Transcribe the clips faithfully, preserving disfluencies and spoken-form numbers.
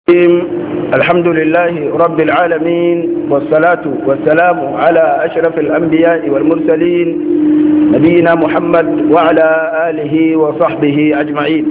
الحمد لله رب العالمين والصلاة والسلام على أشرف الأنبياء والمرسلين نبينا محمد وعلى آله وصحبه أجمعين.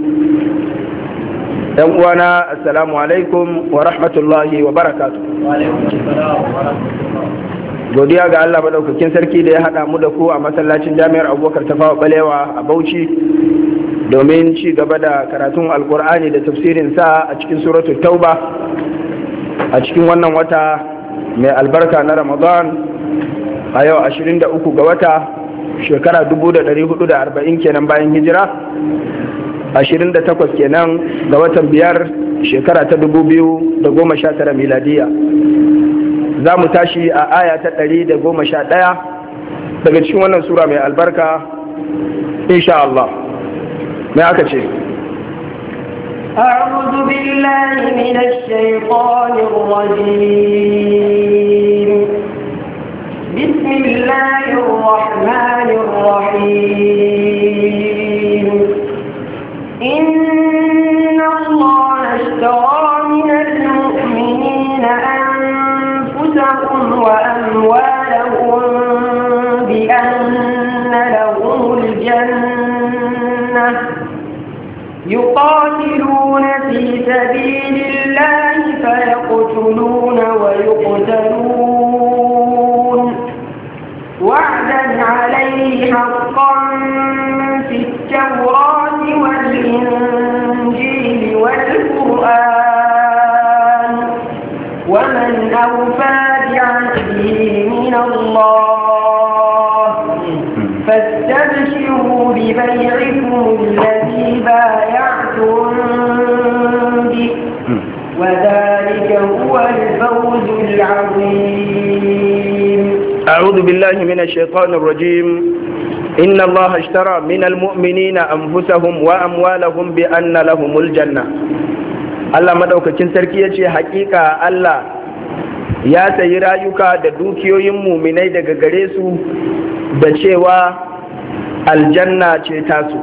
وانا السلام عليكم ورحمة الله وبركاته. وعليكم السلام ورحمة الله. godiya ga Allah madaukakin sarki da ya haɗa mu da ku a masallacin jami'ar Abubakar Tafawa Balewa a Bauchi domin ci gaba da karatun Alkur'ani da tafsirin sa a cikin suratul Tauba a cikin wannan wata mai albarka na Ramadan a yau ashirin da uku ga wata shekara dubu da ɗari hudu da arba'in kenan bayan hijira, ashirin da takwas kenan ga watan biyar shekara ta dubu biyu da goma sha tara miladiya. za mu tashi a aya ta ɗari da goma sha ɗaya daga cikin wannan sura mai albarka insha Allah. mai aka ce أعوذ بالله من الشيطان الرجيم بسم الله الرحمن الرحيم إن الله اشترى من المؤمنين أنفسهم وأموالهم بأن لهم الجنة يقاتلون في سبيل الله فيقتلون ويقتلون وعدا عليه حقا في التوراة والإنجيل والقرآن ومن أوفى بعهده من الله فاستبشروا ببيعكم الذي بايعتم به وذلك هو الفوز العظيم. أعوذ بالله من الشيطان الرجيم. إن الله اشترى من المؤمنين أنفسهم وأموالهم بأن لهم الجنة. Allah madaukakin sarki ya ce hakika Allah ya sayi rayuka da dukiyoyin muminai daga gare su da cewa aljanna ce tasu.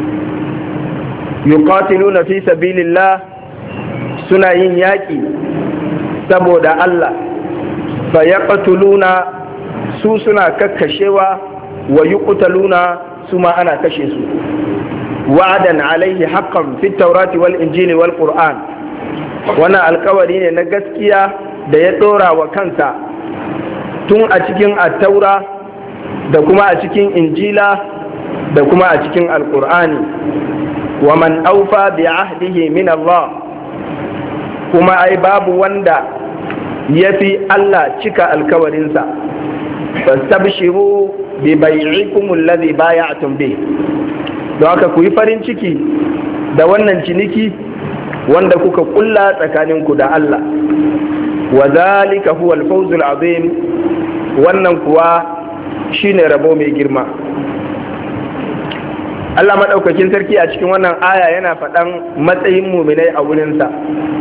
yuqatiluna fi sabilillah, suna yin yaƙi saboda Allah, fa yaqtuluna, su suna kakkashewa, wa yuqtaluna, su ma ana kashe su. wa'adan alaihi haqqan fi taurati wal injili wal qur'an, wannan alkawari ne na gaskiya da ya dora wa kansa tun a cikin attaura da kuma a cikin injila da kuma a cikin alqur'ani. wa man aufa bi ahdihi min Allah, kuma ai babu wanda yafi Allah cika alkawarinsa. fastabshiru bi bai'ikum alladhi bay'atum bih, don haka ku yi farin ciki da wannan ciniki wanda kuka kulla tsakaninku da Allah. wa zalika huwa al-fawzul azim, wannan kuwa shine rabo mai girma. Allah madaukakin sarki a cikin wannan aya yana faɗan matsayin muminai a wurinsa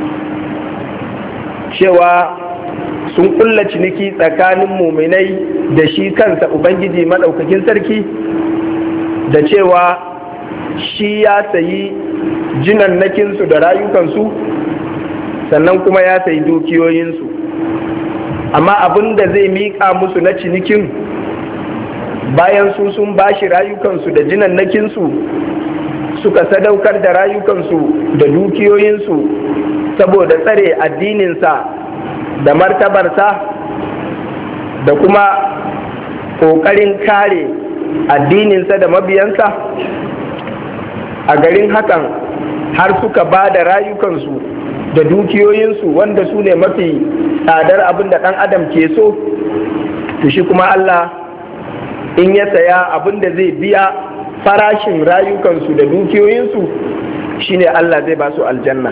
cewa sun kulla ciniki tsakanin muminai da shi kansa Ubangiji madaukakin sarki da cewa shi ya sayi jinannakinsu da rayukansu sannan kuma ya sayi dukiyoyinsu, amma abin da zai miƙa musu na cinikin bayan su sun bashi rayukansu da jinannakinsu suka sadaukar da rayukansu da dukiyoyinsu saboda tsare addininsa da martabarsa da kuma ƙoƙarin kare addininsa da mabiyansa. a garin hakan har suka ba da rayukansu da dukiyoyinsu wanda su ne mafi tsadar abin da ɗan adam ke so, to shi kuma Allah in ya saya abin da zai biya farashin rayukansu da dukiyoyinsu shine Allah zai ba su aljanna.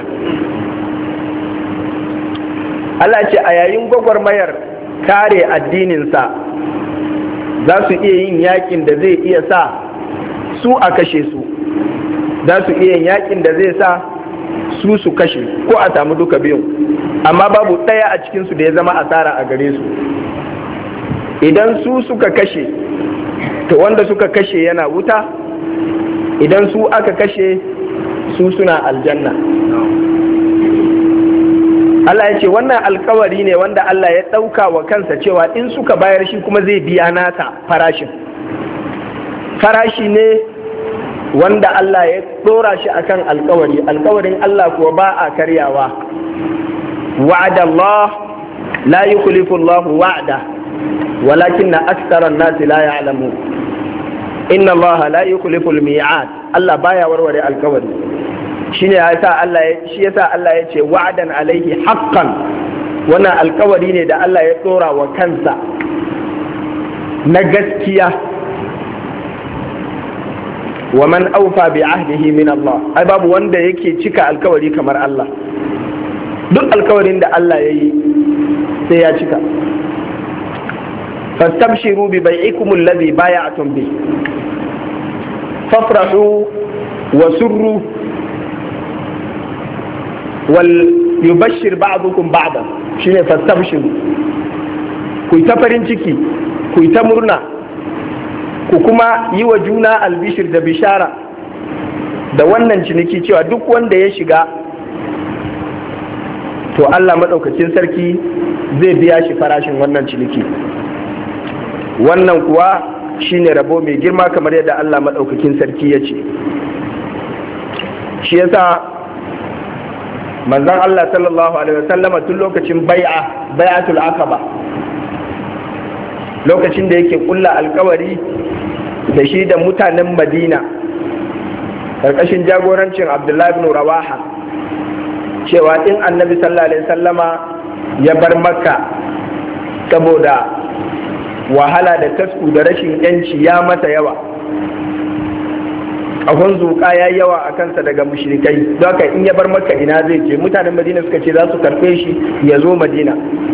Allah ce a yayin gwagwarmayar kare addininsa za su iya yin yakin da zai iya sa su a kashe su, za su iya yakin da zai sa su su kashe ko a samu duka biyun, amma babu ɗaya a cikinsu da ya zama asara a gare su. Idan su suka kashe, to wanda suka kashe yana wuta, idan su aka kashe su suna aljanna. Allah ya ce wannan alkawari ne wanda Allah ya ɗauka wa kansa cewa in suka bayar shi kuma zai biya nasa farashin. Farashi ne wanda Allah ya ɗora shi akan alkawari, alkawarin Allah kuwa ba a karyawa. Wa'ada Allah la yukhlifu Allah wa'da walakinna aktsara an-nasi la ya'lamun. Inna Allah la yukhlifu al-mi'ad. Allah baya warware alkawari. Shine yasa Allah shi yasa Allah ya ce wa'dan alaihi haqqan. Wannan alkawari ne da Allah ya ɗora wa kansa na gaskiya. Wa man aufa bi ahdihi min Allah. Ai babu wanda yake cika alkawari kamar Allah. Duk alkawarin da Allah ya yi sai ya cika. Fastabshiru bi bai'ikum alladhi bay'atum bi. Fafrahu wa surru wal yubashshir ba'dukum ba'dan. Shine fastabshiru. Ku ta farin ciki, ku ta murna, ku kuma yi wa juna albishir da bishara da wannan ciniki cewa duk wanda ya shiga to Allah maɗaukacin sarki zai biya shi farashin wannan ciniki. Wannan kuwa shine rabo mai girma kamar yadda Allah maɗaukakin sarki ya ce. Shi yasa manzon Allah sallallahu alaihi wasallama tun lokacin bai'a bai'atul aqaba, lokacin da yake kulla alkawari da shi da mutanen Madina karkashin jagorancin Abdullahi ibn Rawaha cewa in annabi sallallahu alaihi sallama ya bar Makka saboda wahala da tasku da rashin yanci ya mata yawa, ƙahon zuƙa ya yawa a kansa daga mushrikai, don haka in ya bar Makka ina zai je? Mutanen Madina suka ce za su karɓe shi ya zo Madina.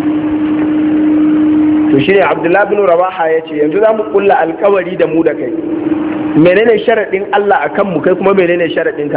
To shi ne Abdullahi bin Rawaha ya ce yanzu za mu kulla alkawari da mu da kai, menene sharaɗin Allah a kanmu, kai kuma menene sharaɗinka?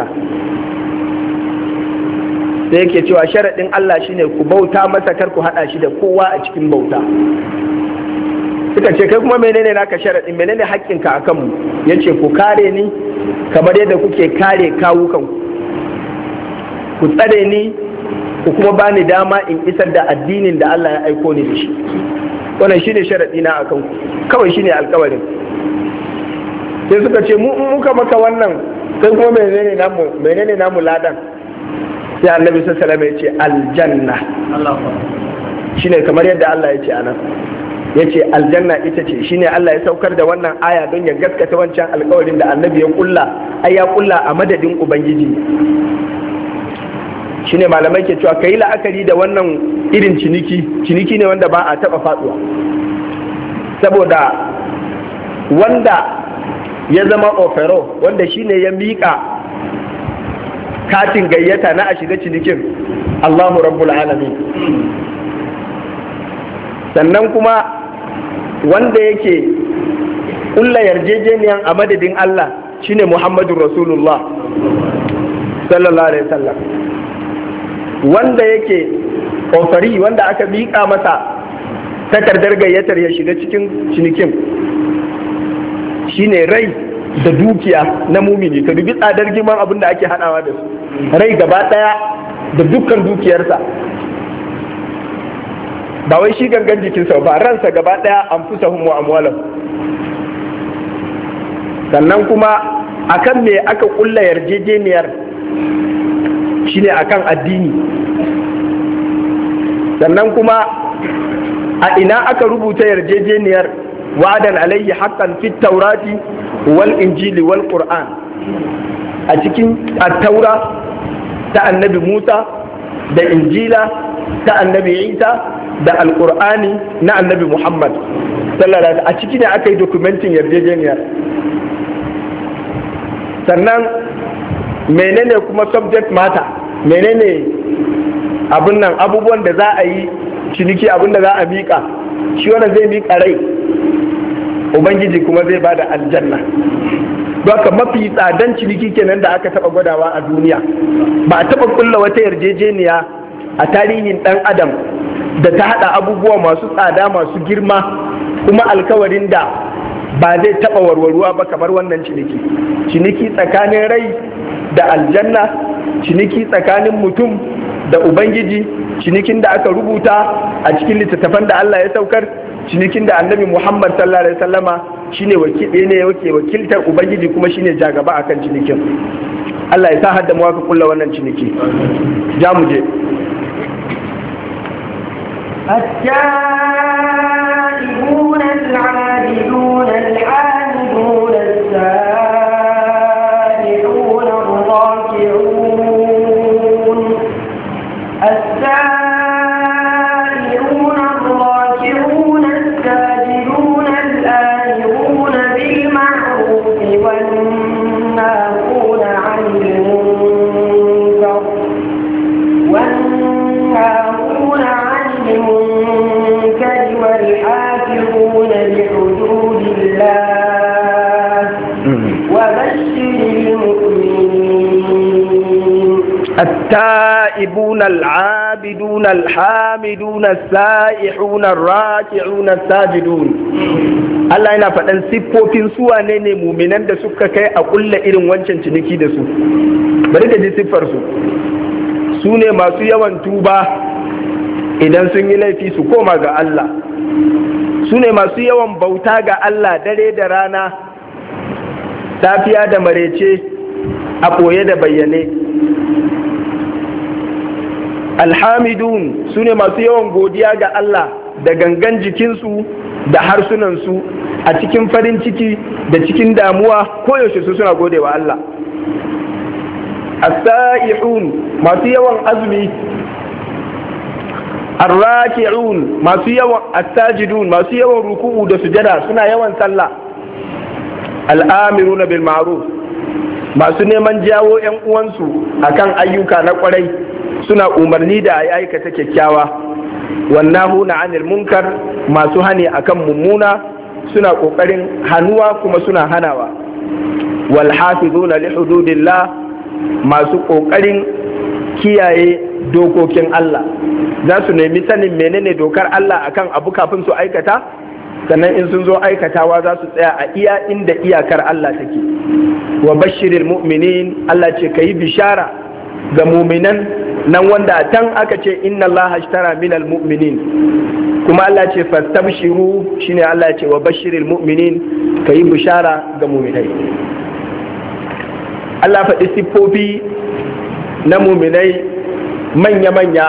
Sai yake cewa sharaɗin Allah shine ku bauta masa, kar ku haɗa shi da kowa a cikin bauta. Suka ce kai kuma menene naka sharaɗin, menene haƙƙinka a kanmu? Ya ce ku kare ni kamar yadda kuke kare kawukanku, ku tsare ni ku kuma bani dama in isar da addinin da Allah ya aiko ni da shi. Wannan shine sharaɗi na akan ku, kawai shine alƙawarin. Sai suka ce mu muka maka wannan, kai kuma menene namu menene namu ladan? Sai Annabi sallallahu alaihi wasallam ya ce aljanna. Shine kamar yadda Allah ya ce anan. Ya ce aljanna ita ce, shine Allah ya saukar da wannan aya don ya gaskata wancan alƙawarin da Annabi ya kulla, ai ya kulla a madadin Ubangiji. Shine malamai ke cewa kai la'akari da wannan irin ciniki, ciniki ne wanda ba a taba faduwa, saboda wanda ya zama ofero, wanda shine ya miƙa katin gayyata na a shiga cinikin, Allahu Rabbul Alamin. Sannan kuma wanda yake kulla yarjejeniyan a madadin Allah shine Muhammadur Rasulullah sallallahu alaihi wasallam. Wanda yake ofari, wanda aka miƙa masa takardar gayyatar ya shiga cikin cinikin, shine rai da dukiya na mumini. Ka dubi tsadar girman abin da ake haɗawa da su, rai gaba ɗaya da dukkan dukiyarsa, ba wai shi gangan jikinsa ba, ransa gaba ɗaya an fusa hun wa amwalan. Sannan kuma akan me aka ƙulla yarjejeniyar, shine akan addini. Sannan kuma a ina aka rubuta yarjejeniyar? wa'adan alayhi haqqan fit taurati wal injili wal qur'an. A cikin at-taura ta annabi Musa da injila ta annabi Isa da alqur'ani na annabi Muhammad sallallahu alaihi wasallam, a ciki ne aka yi dokumentin yarjejeniyar. Sannan menene kuma subject matter, menene abin nan abubuwan da za a yi ciniki, abin da za a miƙa, shi wannan zai miƙa rai, Ubangiji kuma zai ba da aljanna. Baka mafi tsadan ciniki kenan da aka taɓa gwadawa a duniya. Ba a taɓa kulla wata yarjejeniya a tarihin ɗan adam da ta haɗa abubuwa masu tsada masu girma kuma alkawarin da ba zai taɓa warwaruwa ba kamar wannan ciniki. Ciniki tsakanin rai da aljanna, ciniki tsakanin mutum da ubangiji, cinikin da aka rubuta a cikin littattafan da Allah ya saukar, cinikin da annabi Muhammad sallallahu alaihi wasallama shine wakili ne yake wakiltar ubangiji kuma shine jagaba akan cinikin. Allah ya sa hadda mu aka kulla wannan ciniki. Ja mu je. التائبون العابدون الحامدون السائحون الراكعون السائحون الراكعون الساجدون الآمرون بالمعروف والناهون عن المنكر والناهون عن المنكر والحافظون لحدود الله وبشر المؤمنين. التائبون العابدون الحامدون السائحون الراكعون الساجدون. Allah yana faɗan siffofin su wane ne muminan da suka kai a kulla irin wancan ciniki da su. Bari ka ji siffar su. Su ne masu yawan tuba idan sun yi laifi su koma ga Allah. Su ne masu yawan bauta ga Allah dare da rana, safiya da marece, a ɓoye da bayyane. Alhamidun su ne masu yawan godiya ga Allah da gangan jikinsu da harsunansu a cikin farin ciki da cikin damuwa, koyaushe su suna gode wa Allah. As-sa'ihun masu yawan azumi, ar-raki'un masu yawan as-sajidun masu yawan ruku'u da sujada, suna yawan sallah. Al-amiruna bil ma'ruf masu neman jawo ƴan uwansu akan ayyuka na kwarai, suna umarni da ayi aikata kyakkyawa. Wannahuna 'anil munkar masu hani akan mummuna, suna kokarin hanuwa kuma suna hanawa. Wal hafizuna li hududillah masu kokarin kiyaye dokokin Allah, za su nemi sanin menene dokar Allah akan abu kafin su aikata, sannan in sun zo aikatawa za su tsaya a iya inda iyakar Allah take. Wa bashiril mu'minin, Allah ce kayi bishara ga muminan nan wanda tan aka ce inna Allah ashtara minal mu'minin, kuma Allah ce fastabshiru, shine Allah ce wa bashiril mu'minin, kayi bishara ga muminai. Allah faɗi siffofi na muminai manya-manya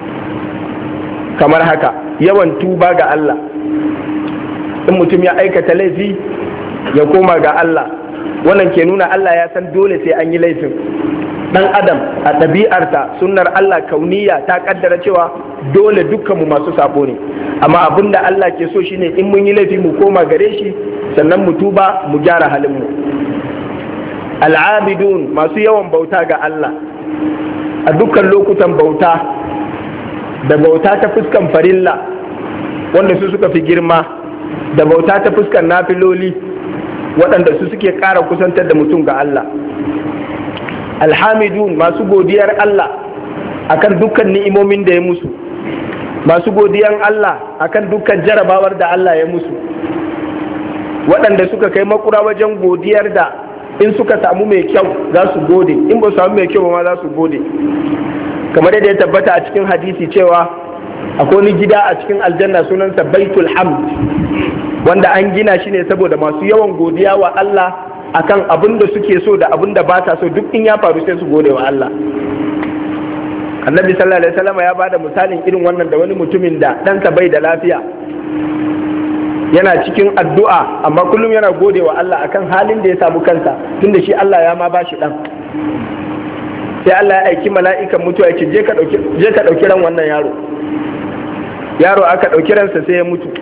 kamar haka: yawan tuba ga Allah, in mutum ya aikata laifi ya koma ga Allah, wannan ke nuna Allah ya san dole sai an yi laifin. Dan adam a ɗabi'arsa sunnar Allah kauniya ta kaddara cewa dole dukkanmu masu sabo ne, amma abinda Allah ke so shine in mun yi laifi mu koma gare shi, sannan mu tuba mu gyara halinmu. Al'abidun masu yawan bauta ga Allah a dukkan lokutan bauta, da bauta ta fuskan farilla wanda su suka fi girma, da bauta ta fuskan nafiloli waɗanda su suke ƙara kusantar da mutum ga Allah. Alhamidun masu godiyar Allah akan dukkan ni'imomin da ya musu, masu godiyan Allah akan dukkan jarabawar da Allah ya musu, waɗanda suka kai makura wajen godiyar da in suka samu mai kyau za su gode, in ba su samu mai kyau ba ma za su gode. Kamar yadda ya tabbata a cikin hadisi cewa akwai wani gida a cikin aljanna sunansa Baitul Hamd, wanda an gina shi ne saboda masu yawan godiya wa Allah akan abin da suke so da abin da ba sa so, duk in ya faru sai su gode wa Allah. Annabi sallallahu alaihi wasallam ya bada misalin irin wannan da wani mutumin da ɗansa bai da lafiya, yana cikin addu'a amma kullum yana gode wa Allah akan halin da ya samu kansa, tunda shi Allah ya ma bashi ɗan. Sai Allah ya aiki mala'ikan mutuwa ya ce je ka ɗauki ran wannan yaro. Yaro aka ɗauki ransa sai ya mutu.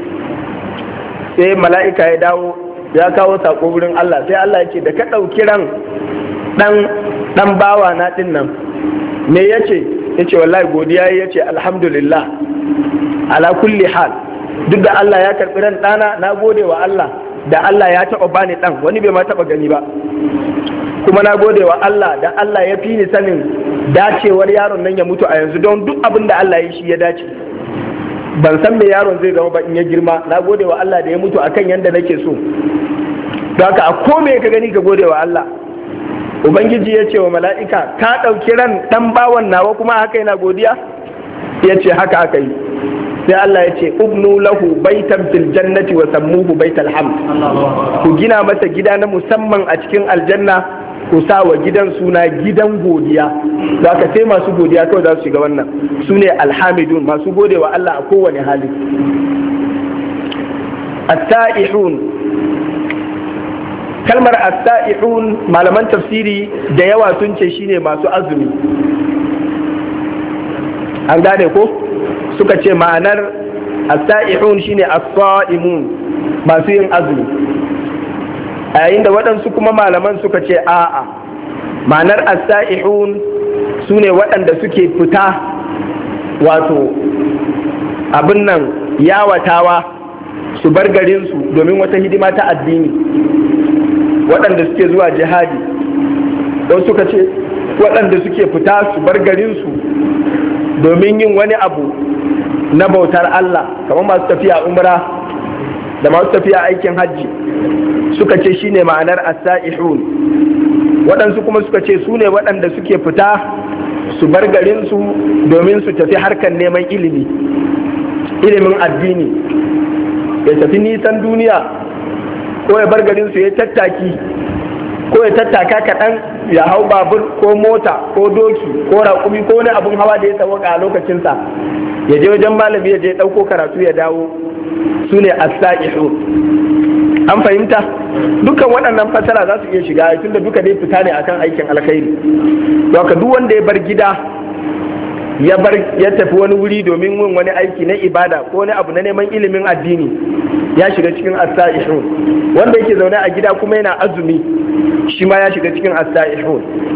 Sai mala'ika ya dawo ya kawo sako wurin Allah, sai Allah ya ce da ka ɗauki ran ɗan ɗan bawa na ɗin nan, me ya ce? Ya ce wallahi godiya ya ce alhamdulillah ala kulli hal, duk da Allah ya karɓi ran ɗana na gode wa Allah da Allah ya taɓa bani ɗan, wani bai ma taɓa gani ba, kuma na gode wa Allah da Allah ya fi ni sanin dacewar yaron nan ya mutu a yanzu, don duk abin da Allah ya shi ya dace. Ban san me yaron zai zama ba in ya girma, na gode wa Allah da ya mutu akan yanda nake so. Don haka a kome ka gani ka gode wa Allah. ubangiji ya ce wa mala'ika ka ɗauki ran ɗan bawan nawa kuma haka yana godiya? Ya ce haka aka yi. Sai Allah ya ce ubnu lahu baitan fil jannati wa sammuhu baital hamd, ku gina masa gida na musamman a cikin aljanna, ku sa wa gidan suna gidan godiya. Za ka sai masu godiya kawai za su shiga wannan, su ne alhamidun, masu gode wa Allah a kowane hali. As-sa'ihun, kalmar as-sa'ihun malaman tafsiri da yawa sun ce shine masu azumi. An gane ko? Suka ce ma'anar as-sa'ihun shine as-sa'imun, masu yin azumi. A yayin da waɗansu kuma malaman suka ce a'a, ma'anar as-sa'ihun su ne waɗanda suke fita wato abin nan yawatawa su bar garinsu domin wata hidima ta addini, waɗanda suke zuwa jihadi. Wasu suka ce waɗanda suke fita su bar garinsu domin yin wani abu na bautar Allah, kamar masu tafiya umra da masu tafiya aikin hajji, suka ce shine ma'anar as-sa'ihun. Waɗansu kuma suka ce su ne waɗanda suke fita su bar garinsu domin su tafi harkar neman ilimi, ilimin addini, ya tafi nisan duniya, ko ya bar garinsu ya tattaki, ko ya tattaka kaɗan ya hau babur ko mota ko doki ko raƙumi ko wani abun hawa da ya sauka a lokacinsa, ya je wajen malami ya je ɗauko karatu ya dawo, su ne as-sa'ihun. An fahimta? Dukkan waɗannan fasara za su iya shiga, tunda duka dai fita ne akan aikin alkhairi. Doka duk wanda ya bar gida ya bar ya tafi wani wuri domin yin wani aiki na ibada ko wani abu na neman ilimin addini, ya shiga cikin as-sa'ihun. Wanda yake zaune a gida kuma yana azumi, shi ma ya shiga cikin as-sa'ihun.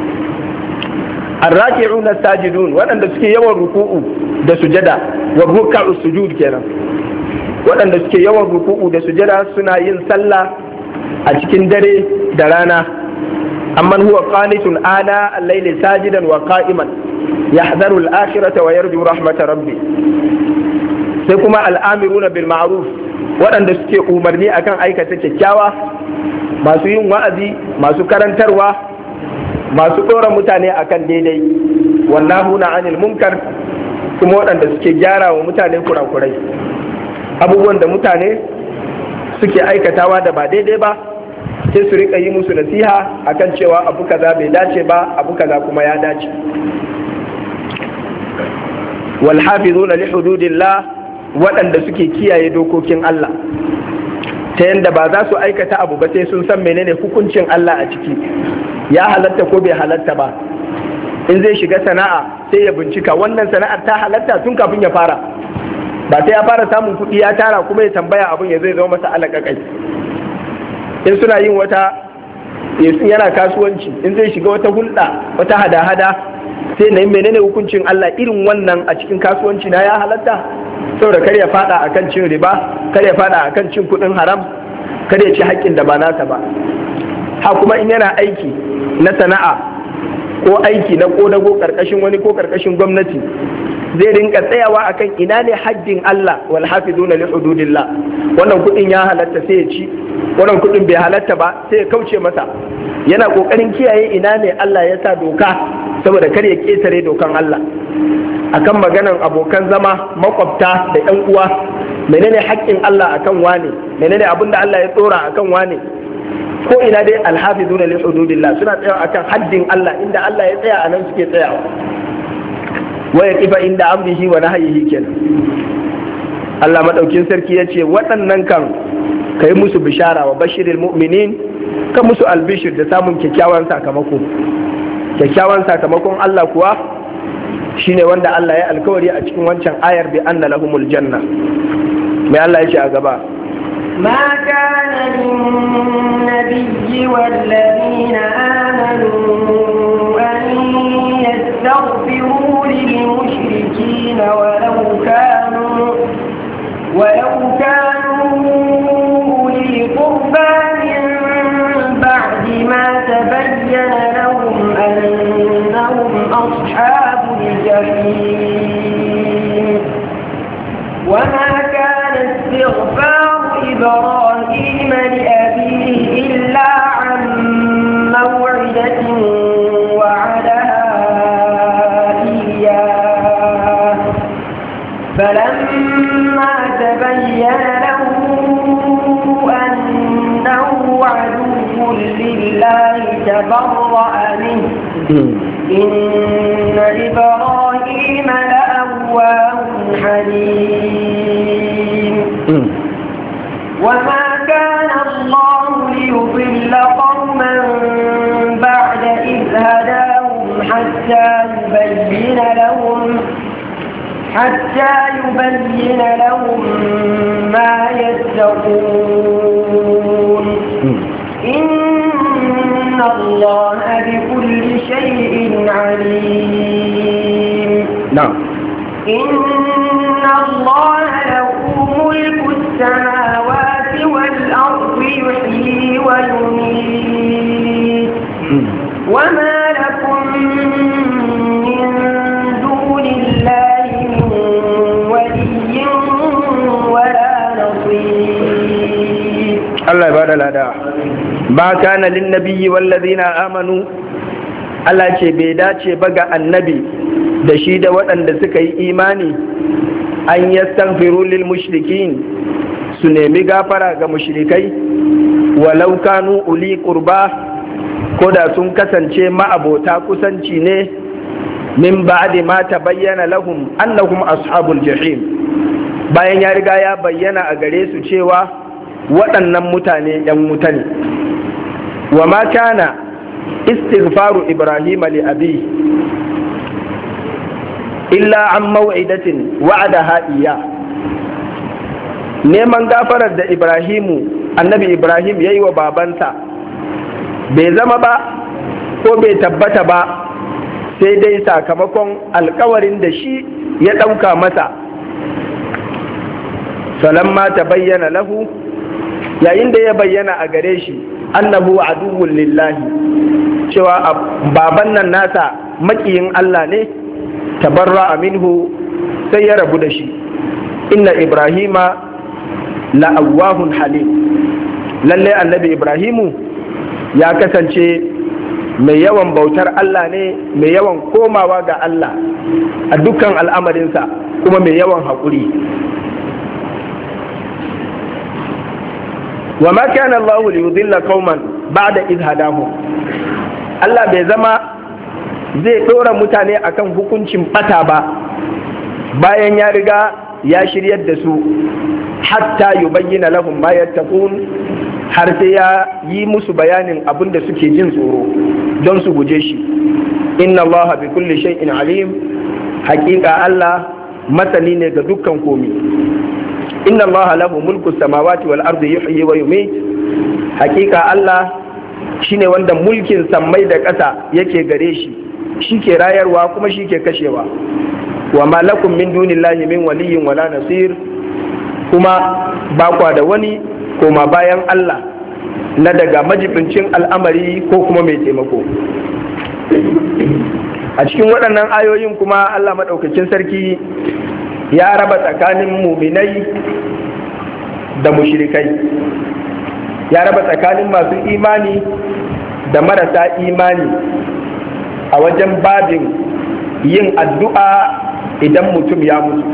Ar-raki'una as-sajidun, waɗanda suke yawan ruku'u da sujada, wa ruk'u sujud kenan. Waɗanda suke yawan ruku'u da sujada suna yin sallah a cikin dare da rana. Amman huwa qanitun ana al-layli sajidan wa qa'iman yahdharu al-akhirata wa yarju rahmata rabbi. Sai kuma al-amiruna bil ma'ruf, waɗanda suke umarni akan aikata kyakkyawa, masu yin wa'azi, masu karantarwa, masu ɗora mutane akan daidai. Wannahuna 'anil munkar, kuma waɗanda suke gyara wa mutane kurakurai, abubuwan da mutane suke aikatawa da ba daidai ba, sai su rika yi musu nasiha akan cewa abu kaza bai dace ba, abu kaza kuma ya dace. Wal hafizuna li hududillah, waɗanda suke kiyaye dokokin Allah, ta yanda ba za su aikata abu ba sai sun san menene hukuncin Allah a ciki, ya halatta ko bai halatta ba. In zai shiga sana'a sai ya bincika wannan sana'ar ta halatta tun kafin ya fara, ba sai ya fara samun kuɗi ya tara kuma ya tambaya abin ya zai zama masa alaƙaƙai. In suna yin wata yana kasuwanci, in zai shiga wata hulɗa, wata hada-hada, sai na yi menene hukuncin Allah irin wannan a cikin kasuwanci na ya halatta, saboda kar ya fada akan cin riba, kar ya fada akan cin kuɗin haram, kar ya ci haƙƙin da ba nasa ba. Ha kuma in yana aiki na sana'a ko aiki na ƙodago ƙarƙashin wani ko ƙarƙashin gwamnati, zai rinka tsayawa akan ina ne haddin Allah, wal hafizuna li hududillah. Wannan kuɗin ya halatta sai ya ci, wannan kuɗin bai halatta ba sai ya kauce masa. Yana ƙoƙarin kiyaye ina ne Allah ya sa doka, saboda kar ya ƙetare dokan Allah. Akan maganan abokan zama, makwabta da ƴan uwa, menene haƙƙin Allah akan wane, menene abin da Allah ya tsora akan wane. Ko ina dai alhafizuna li hududillah, suna tsayawa akan haddin Allah, inda Allah ya tsaya anan suke tsayawa. Waya kifa inda amrihi wa nahyihi kenan. Allah madaukin sarki ya ce waɗannan kan kai musu bishara wa bashiril mu'minin, ka musu albishir da samun kyakkyawan sakamako. Kyakkyawan sakamakon Allah kuwa shine wanda Allah ya alkawari a cikin wancan ayar bi anna lahumul janna. Mai Allah ya ce a gaba, ما كان للنبي والذين آمنوا أن يستغفروا للمشركين ولو كانوا ولو كانوا أولي قربى من بعد ما تبين لهم أنهم أصحاب الجحيم. وما كان استغفار إبراهيم لأبيه إلا عن موعدة فلما تبين له أنه عدو لله تبرأ منه إن إبراهيم لأواه حليم وما كان الله ليضل قوما بعد إذ هداهم حتى يبين لهم حتى يبين لهم ما يتقون إن الله بكل شيء عليم. نعم. إن الله له ملك السماوات والأرض يحيي ويميت وما لكم من دون الله من ولي ولا نصير. الله يبارك لنا. ما كان للنبي والذين آمنوا Allah ce bai dace ba ga annabi da shi da waɗanda suka yi imani an yastaghfiru lil mushrikin su nemi gafara ga mushrikai walau kanu uli qurba ko da sun kasance ma'abota kusanci ne min ba'di ma tabayyana lahum annahum ashabul jahim, bayan ya riga ya bayyana a gare su cewa waɗannan mutane ‘yan wuta ne. Wa ma kana istighfaru Ibrahim li abi illa an maw'idatin wa'adaha iya, neman gafarar da Ibrahimu annabi Ibrahim yayi wa babansa bai zama ba ko bai tabbata ba sai dai sakamakon alkawarin da shi ya ɗauka masa. Falamma ta bayyana lahu, yayin da ya bayyana a gare shi annahu aduwwun lillahi, cewa baban nan nasa makiyin Allah ne, tabarra minhu sai ya rabu da shi. Inna Ibrahima la'awwahun halim, lalle annabi Ibrahimu ya kasance mai yawan bautar Allah ne, mai yawan komawa ga Allah a dukkan al'amarinsa, kuma mai yawan haƙuri. wa ma kana Allah li yudilla qauman ba'da idh hadahum, Allah bai zama zai ɗora mutane akan hukuncin bata ba bayan ya riga ya shiryar da su, hatta yubayyana lahum ma yattaqun, har sai ya yi musu bayanin abin da suke jin tsoro don su guje shi. Inna Allah bi kulli shay'in alim, haƙiƙa Allah masani ne ga dukkan komi. Inna Allah lahu mulku samawati wal ardi yuhyi wa yumiit, haƙiƙa Allah shine wanda mulkin sammai da ƙasa yake gare shi, shi ke rayarwa kuma shi ke kashewa. Wa ma lakum min dunillahi min waliyyin wala nasir, kuma ba kwa da wani koma bayan Allah na daga majibincin al'amari ko kuma mai taimako. A cikin waɗannan ayoyin kuma Allah maɗaukakin sarki ya raba tsakanin muminai da mushrikai, ya raba tsakanin masu imani da marasa imani a wajen babin yin addu'a idan mutum ya mutu.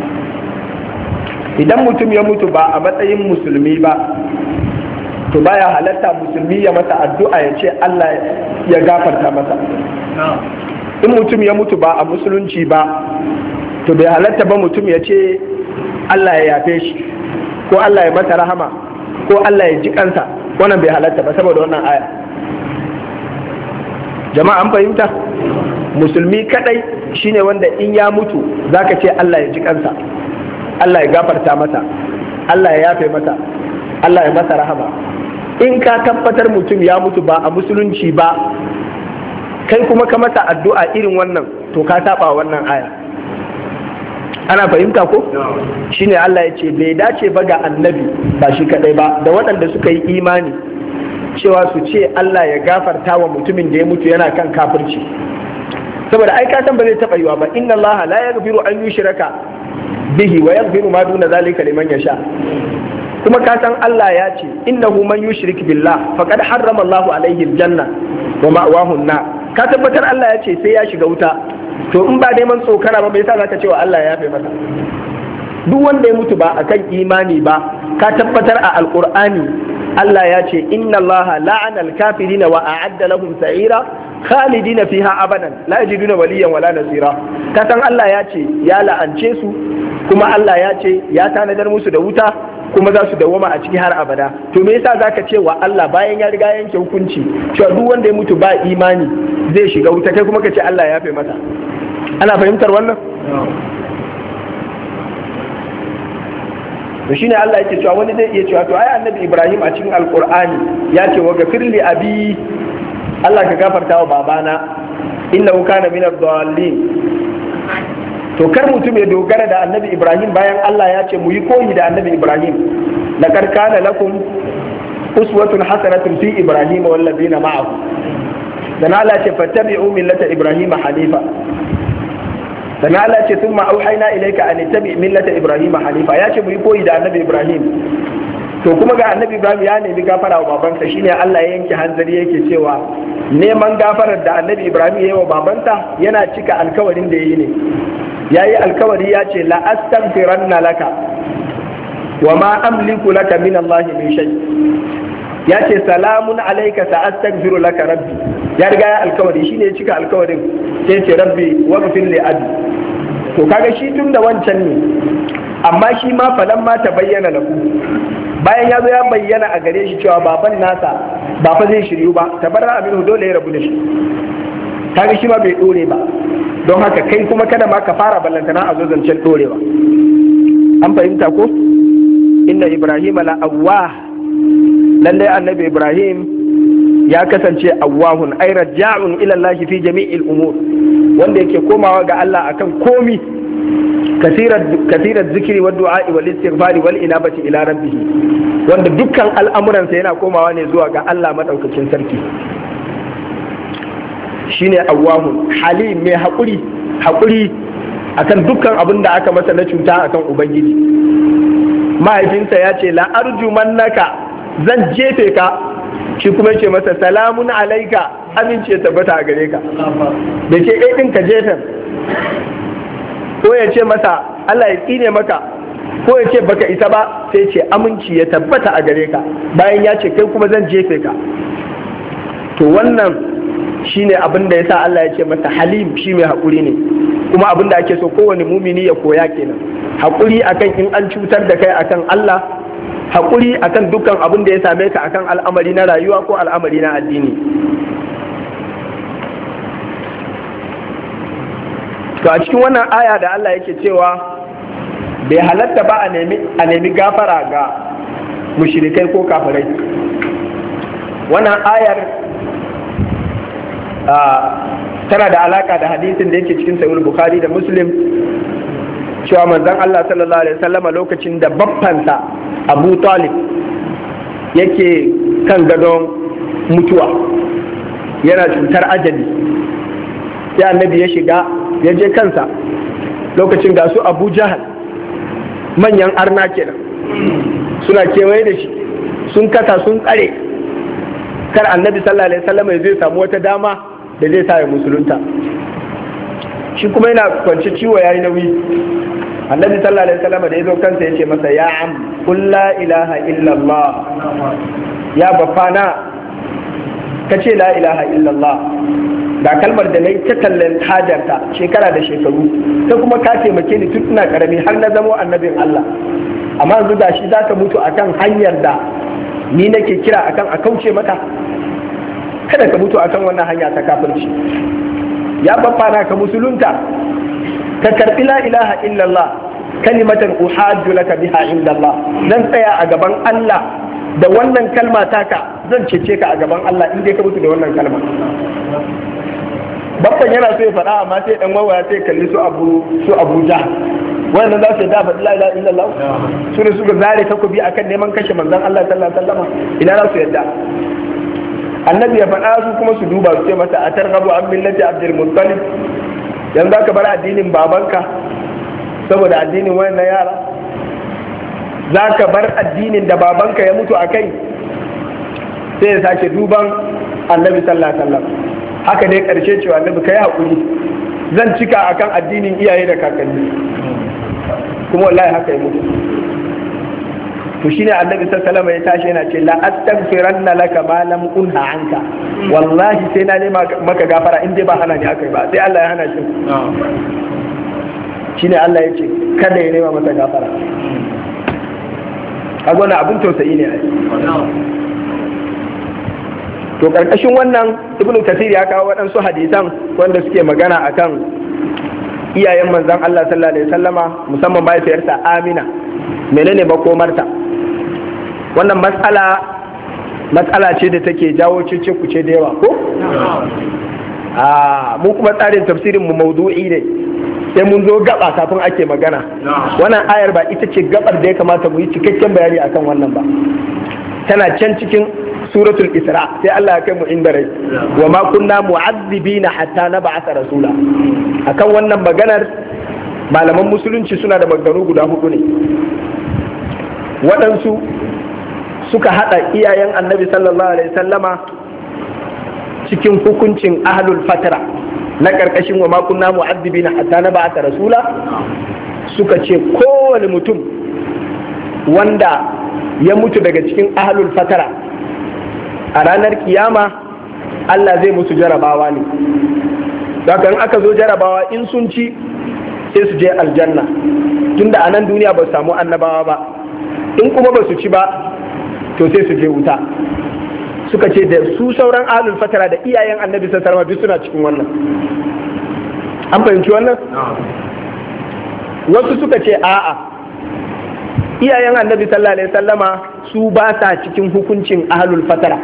Idan mutum ya mutu ba a matsayin musulmi ba, to baya halatta musulmi ya masa addu'a ya ce Allah ya gafarta masa. In mutum ya mutu ba a musulunci ba, to bai halatta ba mutum ya ce Allah ya yafe shi ko Allah ya masa rahama ko Allah ya ji kansa, wannan bai halatta ba saboda wannan aya. Jama'a an fahimta? Musulmi kadai shine wanda in ya mutu zaka ce Allah ya ji kansa, Allah ya gafarta masa, Allah ya yafe masa, Allah ya masa rahama. In ka tabbatar mutum ya mutu ba a musulunci ba, kai kuma ka masa addu'a irin wannan, to ka saba wannan aya. Ana fahimta ko? Shine Allah ya ce bai dace ba ga annabi ba shi kadai ba, da waɗanda suka yi imani cewa su ce Allah ya gafarta wa mutumin da ya mutu yana kan kafirci. Saboda ai ka san ba zai taɓa yiwa ba, inna Allah la yaghfiru an yushraka bihi wa yaghfiru ma duna zalika liman yasha. Kuma ka san Allah ya ce innahu man yushrik billah faqad harrama Allahu alaihi aljanna wa ma'wahu an-nar. Ka tabbatar Allah ya ce sai ya shiga wuta, to in ba neman tsokana ba bai sa zaka cewa Allah ya yafe masa. Duk wanda ya mutu ba akan imani ba, ka tabbatar a alqur'ani Allah ya ce inna Allah la'ana al-kafirina wa a'adda lahum sa'ira khalidina fiha abadan la yajiduna waliyan wala nasira. Ka san Allah ya ce ya la'ance su, kuma Allah ya ce ya tanadar musu da wuta kuma za su dawwama a ciki har abada. To me yasa zaka ce wa Allah bayan ya riga yanke hukunci cewa duk wanda ya mutu ba imani zai shiga wuta, kai kuma ka ce Allah ya yafe masa? Ana fahimtar wannan? To shine Allah yake cewa wani zai iya cewa to ai annabi Ibrahim a cikin alqur'ani ya ce wa gafirli abi, Allah ka gafarta wa babana innahu kana min ad-dallin. To kar mutum ya dogara da annabi Ibrahim bayan Allah ya ce mu yi koyi da annabi Ibrahim, laqad kana lakum uswatun hasanatun fi Ibrahim wal ladina ma'ahu. Dan Allah ce fattabi'u millata Ibrahim hanifa. Dan Allah ce thumma auhayna ilayka an tattabi' millata Ibrahim hanifa. Ya ce mu yi koyi da annabi Ibrahim. To kuma ga annabi Ibrahim ya nemi gafara wa babansa, shine Allah ya yanke hanzari yake cewa neman gafarar da annabi Ibrahim ya yi wa babansa yana cika alkawarin da ya yi ne. Ya yi alkawari ya ce la astaghfiranna laka wa ma amliku laka min Allah min shay. Ya ce salamun alayka sa astaghfiru laka rabbi. Ya riga ya alkawari, shine ya cika alkawarin, sai ce rabbi waghfir li abi. To kaga shi tun da wancan ne, amma shi ma falan ma ta bayyana lahu, bayan ya zo ya bayyana a gare shi cewa baban nasa ba fa zai shiryu ba, tabarra aminu dole ya rabu da shi. Kaga shi ma bai dore ba, don haka kai kuma kada ma ka fara ballantana a zo zancen dorewa. An fahimta ko? Inna Ibrahim la awwah, lallai annabi Ibrahim ya kasance awwahun ay raja'un ila Allah fi jami'il umur, wanda yake komawa ga Allah akan komi, kasirar zikiri wa du'a wal istighfari wal inabati ila rabbih, wanda dukkan al'amuransa yana komawa ne zuwa ga Allah madaukakin sarki. Shine awwahun halim, mai haƙuri haƙuri akan dukkan abin da aka masa na cuta akan ubangiji. Mahaifinsa ya ce la arjumannaka, zan jefe ka, shi kuma ce masa salamun alaika, amince tabbata a gare ka. Da ce eh din ka jefen, ko ya ce masa Allah ya tsine maka, ko ya ce baka isa ba, sai ce aminci ya tabbata a gare ka, bayan ya ce kai kuma zan jefe ka. To wannan shine abin da yasa Allah ya ce masa halim, shi mai haƙuri ne, kuma abin da ake so kowane mumini ya koya kenan. Haƙuri akan in an cutar da kai akan Allah, haƙuri akan dukkan abin da ya same ka akan al'amari na rayuwa ko al'amari na addini. To a cikin wannan aya da Allah yake cewa bai halatta ba a nemi gafara ga mushrikai ko kafirai, wannan ayar tana da alaka da hadisin da yake cikin sahih Bukhari da Muslim, cewa manzon Allah sallallahu alaihi wasallam lokacin da baffansa Abu Talib yake kan gadon mutuwa yana cutar ajali, sai annabi ya shiga ya je kansa, lokacin ga su Abu Jahal manyan arna kenan suna kewaye da shi, sun kasa sun tsare kar annabi sallallahu alaihi wasallam ya zai samu wata dama da zai sa ya musulunta. Shi kuma yana kwance ciwo yayi nauyi, annabi sallallahu alaihi wasallam da ya zo kansa ya ce masa ya am qul la ilaha illallah, ya bafana kace la ilaha illallah, ga kalmar da nayi ta tallan hajarta shekara da shekaru, ta kuma ka taimake ni tun ina karami har na zamo annabin Allah, amma yanzu da shi zaka mutu akan hanyar da ni nake kira akan a kauce mata, kada ka mutu akan wannan hanya ta kafirci. Ya bafana ka musulunta, ka karbi la ilaha illallah kalimatan uhajju laka biha inda Allah, zan tsaya a gaban Allah da wannan kalma taka, zan cece ka a gaban Allah in dai ka mutu da wannan kalma. Babban yana so ya faɗa amma sai dan wawaya sai kalli su Abu su Abuja, wannan za su da faɗi la ilaha illallah, su ne suka zare takobi akan neman kashe manzon Allah sallallahu alaihi wasallam, ina za su yadda? Annabi ya faɗa su kuma su duba su ce masa a targhabu an millati Abdul Muttalib, yanzu aka bar addinin babanka saboda addinin wayannan yara, za ka bar addinin da babanka ya mutu a kai? Sai ya sake duban annabi sallallahu alaihi wasallam, haka dai karshe cewa annabi kai hakuri, zan cika akan addinin iyaye da kakanni, kuma wallahi haka ya mutu. To shine annabi sallallahu alaihi wasallam ya tashi yana ce la astaghfiranna laka ma lam unha anka, wallahi sai na nema maka gafara in dai ba hana ni akai ba, sai Allah ya hana shi. Shine Allah ya ce kada ya nema masa gafara. Kaga wannan abin tausayi ne ai. To karkashin wannan Ibn Kathir ya kawo waɗansu hadisan wanda suke magana akan iyayen manzon Allah sallallahu alaihi wasallama, musamman mahaifiyarsa Amina, menene makomarta. Wannan matsala matsala ce da take jawo cece kuce da yawa ko? A mu kuma tsarin tafsirin mu maudu'i ne, sai mun zo gaba kafin ake magana. Wannan ayar ba ita ce gabar da ya kamata mu yi cikakken bayani akan wannan ba. Tana can cikin suratul Isra, sai Allah ya kai mu inda rai. Wa ma kunna mu'azzibina hatta nab'atha rasula. Akan wannan maganar malaman musulunci suna da maganganu guda hudu ne. Waɗansu suka haɗa iyayen annabi sallallahu alaihi sallama cikin hukuncin ahlul fatara na ƙarƙashin wa makunna mu'addibina hatta na ba'ata rasula, suka ce kowane mutum wanda ya mutu daga cikin ahlul fatara a ranar kiyama Allah zai musu jarabawa ne. Daga in aka zo jarabawa in sun ci sai su je aljanna, tunda a nan duniya ba su samu annabawa ba. In kuma ba su ci ba to sai su je wuta. Suka ce da su sauran ahlul fatara da iyayen annabi sallallahu alaihi wasallam duk suna cikin wannan. An fahimci wannan? Wasu suka ce a'a, iyayen annabi sallallahu alaihi wasallama su ba sa cikin hukuncin ahlul fatara.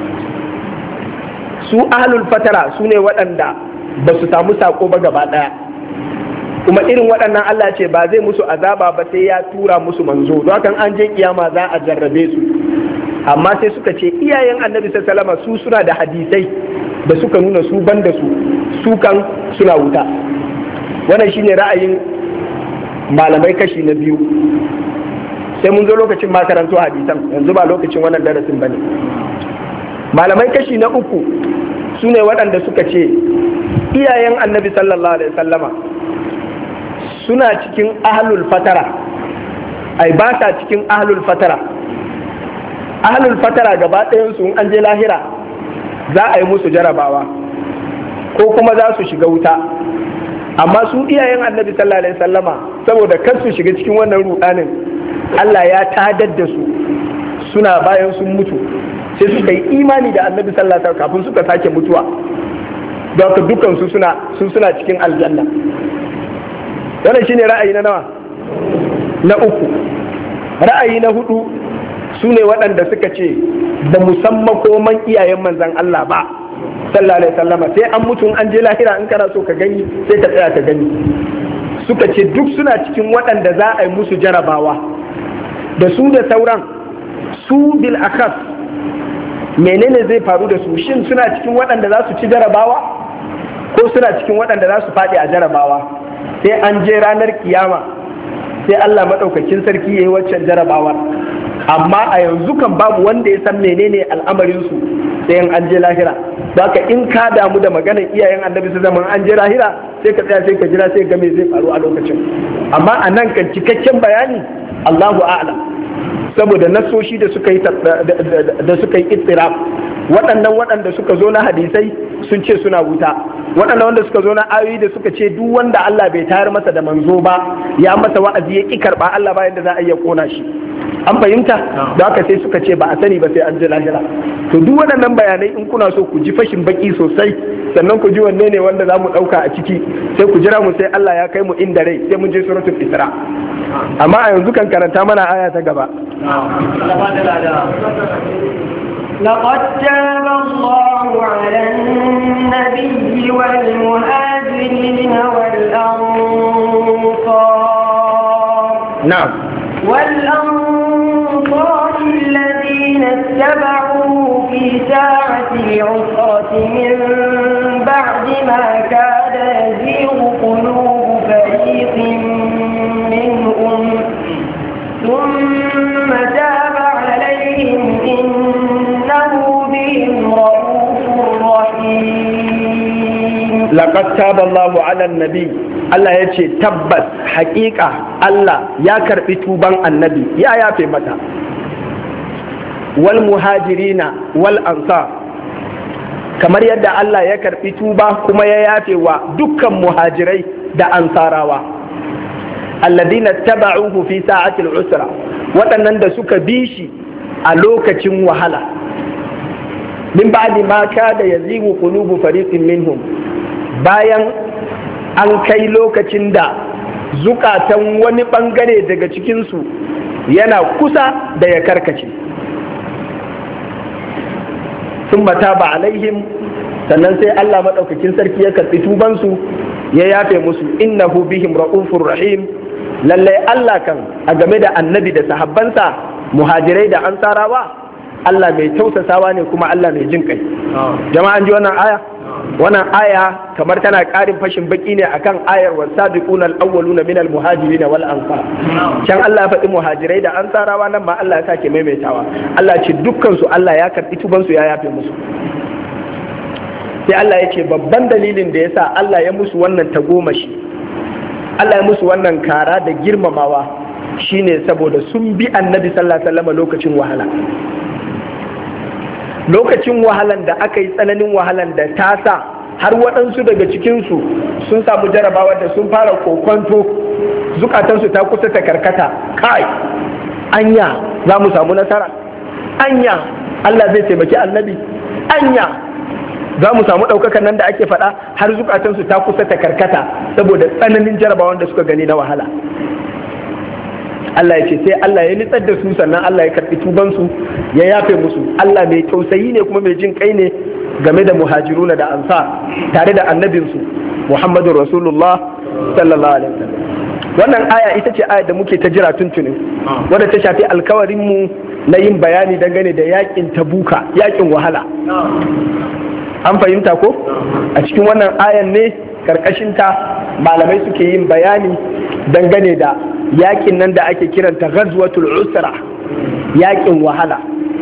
Su ahlul fatara su ne waɗanda ba su samu sako ba gaba ɗaya, kuma irin waɗannan Allah ce ba zai musu azaba ba sai ya tura musu manzo, don haka an je kiyama za a jarrabe su. Amma sai suka ce iyayen annabi sallallahu alaihi wasallam su suna da hadisai da suka nuna su banda su su kan suna wuta. Wannan shine ra'ayin malamai kashi na biyu. Sai mun zo lokacin makarantu hadisan, yanzu ba lokacin wannan darasin bane. Malamai kashi na uku su ne waɗanda suka ce iyayen annabi sallallahu alaihi wasallama suna cikin ahlul fatara, ai ba sa cikin ahlul fatara. Ahlul fatara gaba ɗayan su an je lahira za a yi musu jarabawa ko kuma za su shiga wuta. Amma su iyayen annabi sallallahu alaihi wasallama saboda kar su shiga cikin wannan rudanin, Allah ya tadar da su suna bayan sun mutu sai suka yi imani da annabi sallallahu alaihi wasallam kafin suka sake mutuwa. Don haka dukkan su suna su suna cikin aljanna. Wannan shine ra'ayi na nawa? Na uku. Ra'ayi na hudu su ne waɗanda suka ce ba musamman koman iyayen manzan Allah ba sallallahu alaihi wasallama, sai an mutu an je lahira in kana so ka gani sai ka tsaya ka gani. Suka ce duk suna cikin waɗanda za a yi musu jarabawa da su da sauran. Su bil akhas menene zai faru da su? Shin suna cikin waɗanda za su ci jarabawa ko suna cikin waɗanda za su faɗi a jarabawa? Sai an je ranar kiyama sai Allah maɗaukakin sarki ya yi waccan jarabawar. Amma a yanzu kan babu wanda ya san menene al'amarinsu sai an je lahira. Baka in ka damu da maganar iyayen annabi su zaman an je lahira sai ka tsaya sai ka jira sai ga me zai faru a lokacin. Amma a nan kan cikakken bayani Allahu a'lam, saboda nasoshi da suka yi da suka yi ittirab. Waɗannan waɗanda suka zo na hadisai sun ce suna wuta, waɗannan wanda suka zo na ayoyi da suka ce duk wanda Allah bai tayar masa da manzo ba ya masa wa'azi ya ƙi karɓa Allah bayan da za a iya kona shi. An fahimta? Da haka sai suka ce ba a sani ba sai an ji lahira. To duk waɗannan bayanai in kuna so ku ji fashin baki sosai, sannan ku ji wanne ne wanda za mu ɗauka a ciki, sai ku jira mu sai Allah ya kai mu inda rai sai mun je suratul Isra. Amma a yanzu kan karanta mana aya ta gaba. لقد تاب الله على النبي والمهاجرين والأنصار نعم والأنصار الذين اتبعوه في ساعة العسرة من بعد ما كاد يزيغ قلوب فريق منهم ثم تاب عليهم إنه بهم رؤوف رحيم. laqad taballahu ala nabi Allah ya ce tabbas haƙiƙa Allah ya karɓi tuban annabi ya yafe mata wal muhajirina wal ansar kamar yadda Allah ya karɓi tuba kuma ya yafe wa dukkan muhajirai da ansarawa alladina taba'uhu fi sa'atil usra waɗannan da suka bi shi a lokacin wahala min ba'di ma kada yazigu qulubu fariqin minhum bayan an kai lokacin da zukatan wani bangare daga cikinsu yana kusa da ya karkace sun bata ba alaihim sannan sai Allah maɗaukakin sarki ya karɓi tubansu ya yafe musu innahu bihim ra'ufur rahim lallai Allah kan a game da annabi da sahabbansa muhajirai da ansarawa Allah mai tausasawa ne kuma Allah mai jin kai jama'an ji wannan aya wannan aya kamar tana ƙarin fashin baki ne akan ayar wasabiquna al-awwaluna min al-muhajirin wal ansar can Allah ya faɗi muhajirai da ansarawa nan ma Allah ya sake maimaitawa Allah ce dukkan su Allah ya karɓi tuban su ya yafe musu sai Allah ya ce babban dalilin da yasa Allah ya musu wannan tagomashi Allah ya musu wannan kara da girmamawa shine saboda sun bi annabi sallallahu alaihi wasallam lokacin wahala lokacin wahalan da aka yi tsananin wahalan da ta sa har waɗansu daga cikinsu sun samu jarabawa da sun fara kokwanto zukatansu ta kusa ta karkata kai anya za mu samu nasara anya Allah zai taimaki annabi anya za mu samu ɗaukakan nan da ake faɗa har zukatansu ta kusa ta karkata saboda tsananin jarabawan da suka gani na wahala Allah ya ce sai Allah ya nitsar da su sannan Allah ya karɓi tubansu ya yafe musu Allah mai tausayi ne kuma mai jin kai ne game da muhajiruna da ansar tare da annabinsu Muhammadu Rasulullah sallallahu alaihi wasallam wannan aya ita ce aya da muke ta jira tuntunin wadda ta shafi alkawarin mu na yin bayani dangane da yakin tabuka yakin wahala an fahimta ko a cikin wannan ayan ne karkashinta malamai suke yin bayani dangane da yakin nan da ake kiranta ghazwatul usra yakin wahala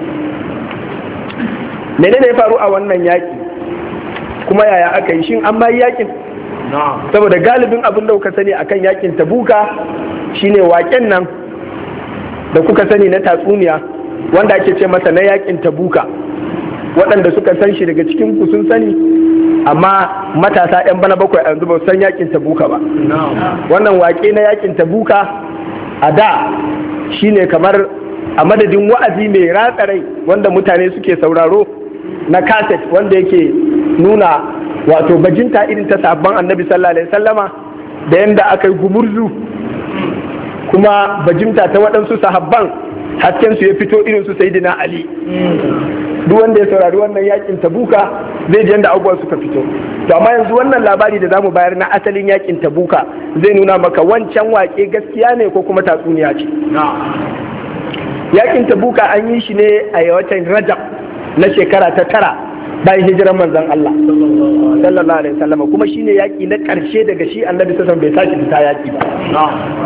menene ya faru a wannan yaki kuma yaya aka yi shin an ma yakin saboda galibin abin da kuka sani akan yakin tabuka shine waken nan da kuka sani na tatsuniya wanda ake ce masa na yakin tabuka waɗanda suka san shi daga cikin ku sun sani amma matasa yan bana bakwai yanzu ba san yakin tabuka ba wannan wake na yakin tabuka a da shine kamar a madadin wa'azi mai ratsa rai wanda mutane suke sauraro na kaset wanda yake nuna wato bajinta irin ta sabon annabi sallallahu alaihi sallama da yanda aka yi gumurzu kuma bajinta ta waɗansu sahabban hasken su ya fito irin su sayyidina ali duk wanda ya saurari wannan yakin tabuka zai ji yanda abubuwan suka fito to amma yanzu wannan labari da zamu bayar na asalin yakin tabuka zai nuna maka wancan wake gaskiya ne ko kuma tatsuniya ce yakin tabuka an yi shi ne a watan rajab na shekara ta tara bayan hijiran manzon Allah sallallahu alaihi wasallam kuma shine yaki na karshe daga shi annabi sallallahu alaihi wasallam bai sake fita yaki ba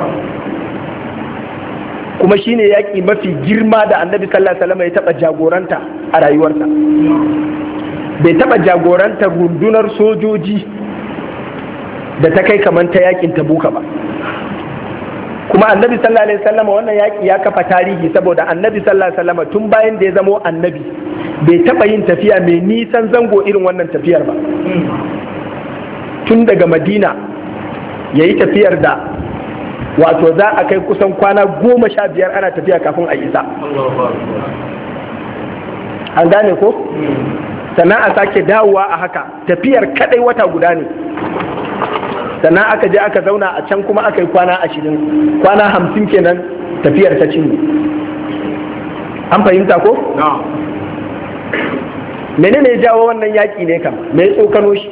kuma shine yaƙi mafi girma da annabi sallallahu alaihi wasallam ya taɓa jagoranta a rayuwarsa bai taɓa jagorantar rundunar sojoji da ta kai kamar ta yaƙin tabuka ba kuma annabi sallallahu alaihi wasallam wannan yaƙi ya kafa tarihi saboda annabi sallallahu alaihi wasallam tun bayan da ya zamo annabi bai taɓa yin tafiya mai nisan zango irin wannan tafiyar ba tun daga madina ya yi tafiyar da wato za a kai kusan kwana goma sha biyar ana tafiya kafin a isa an gane ko sannan a sake dawowa a haka tafiyar kadai wata guda ne sannan aka je aka zauna a can kuma aka yi kwana ashirin kwana hamsin kenan tafiyar ta cinye an fahimta ko? menene ya jawo wannan yaƙi ne kam me ya tsokano shi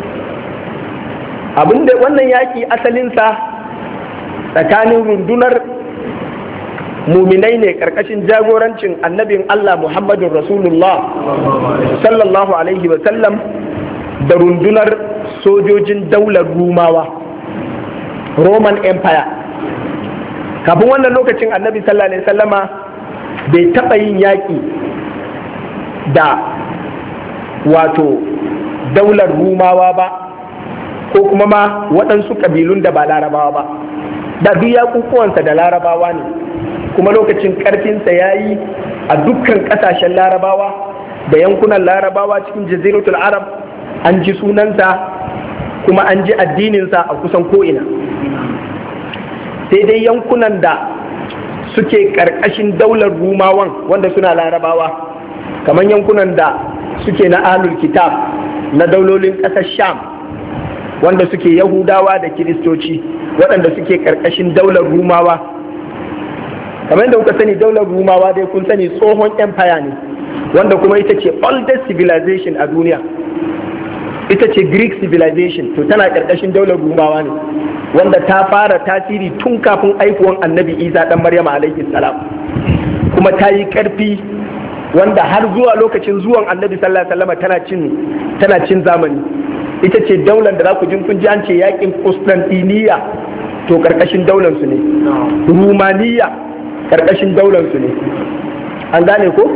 abinda wannan yaƙi asalinsa tsakanin rundunar muminai ne karkashin jagorancin annabin Allah Muhammadun Rasulullah sallallahu alaihi wasallam da rundunar sojojin daular Rumawa Roman Empire kafin wannan lokacin annabi sallallahu alaihi wasallama bai taɓa yin yaƙi da wato daular Rumawa ba ko kuma ma waɗansu ƙabilun da ba larabawa ba. Da duk yaƙuƙuwansa da larabawa ne, kuma lokacin ƙarfinsa ya yi a dukkan ƙasashen larabawa da yankunan larabawa cikin jaziratul arab, an ji sunansa kuma an ji addininsa a kusan ko'ina. Sai dai yankunan da suke ƙarƙashin daular rumawan wanda suna larabawa, kamar yankunan da suke na ahlul kitab na daulolin ƙasar sham wanda suke yahudawa da kiristoci waɗanda suke ƙarƙashin daular rumawa. Kamar yadda kuka sani daular rumawa dai kun sani tsohon empire ne wanda kuma ita ce oldest civilization a duniya, ita ce Greek civilization, to tana ƙarƙashin daular rumawa ne wanda ta fara tasiri tun kafin aikuwan annabi isa ɗan maryama alaihi salam, kuma ta yi ƙarfi wanda har zuwa lokacin zuwan annabi sallallahu alaihi wasallam tana cin tana cin zamani. Ita ce daular da za ku jin kun ji an ce yakin Constantiniya, to karkashin daular su ne. Rumaniya karkashin daular su ne. An gane ko?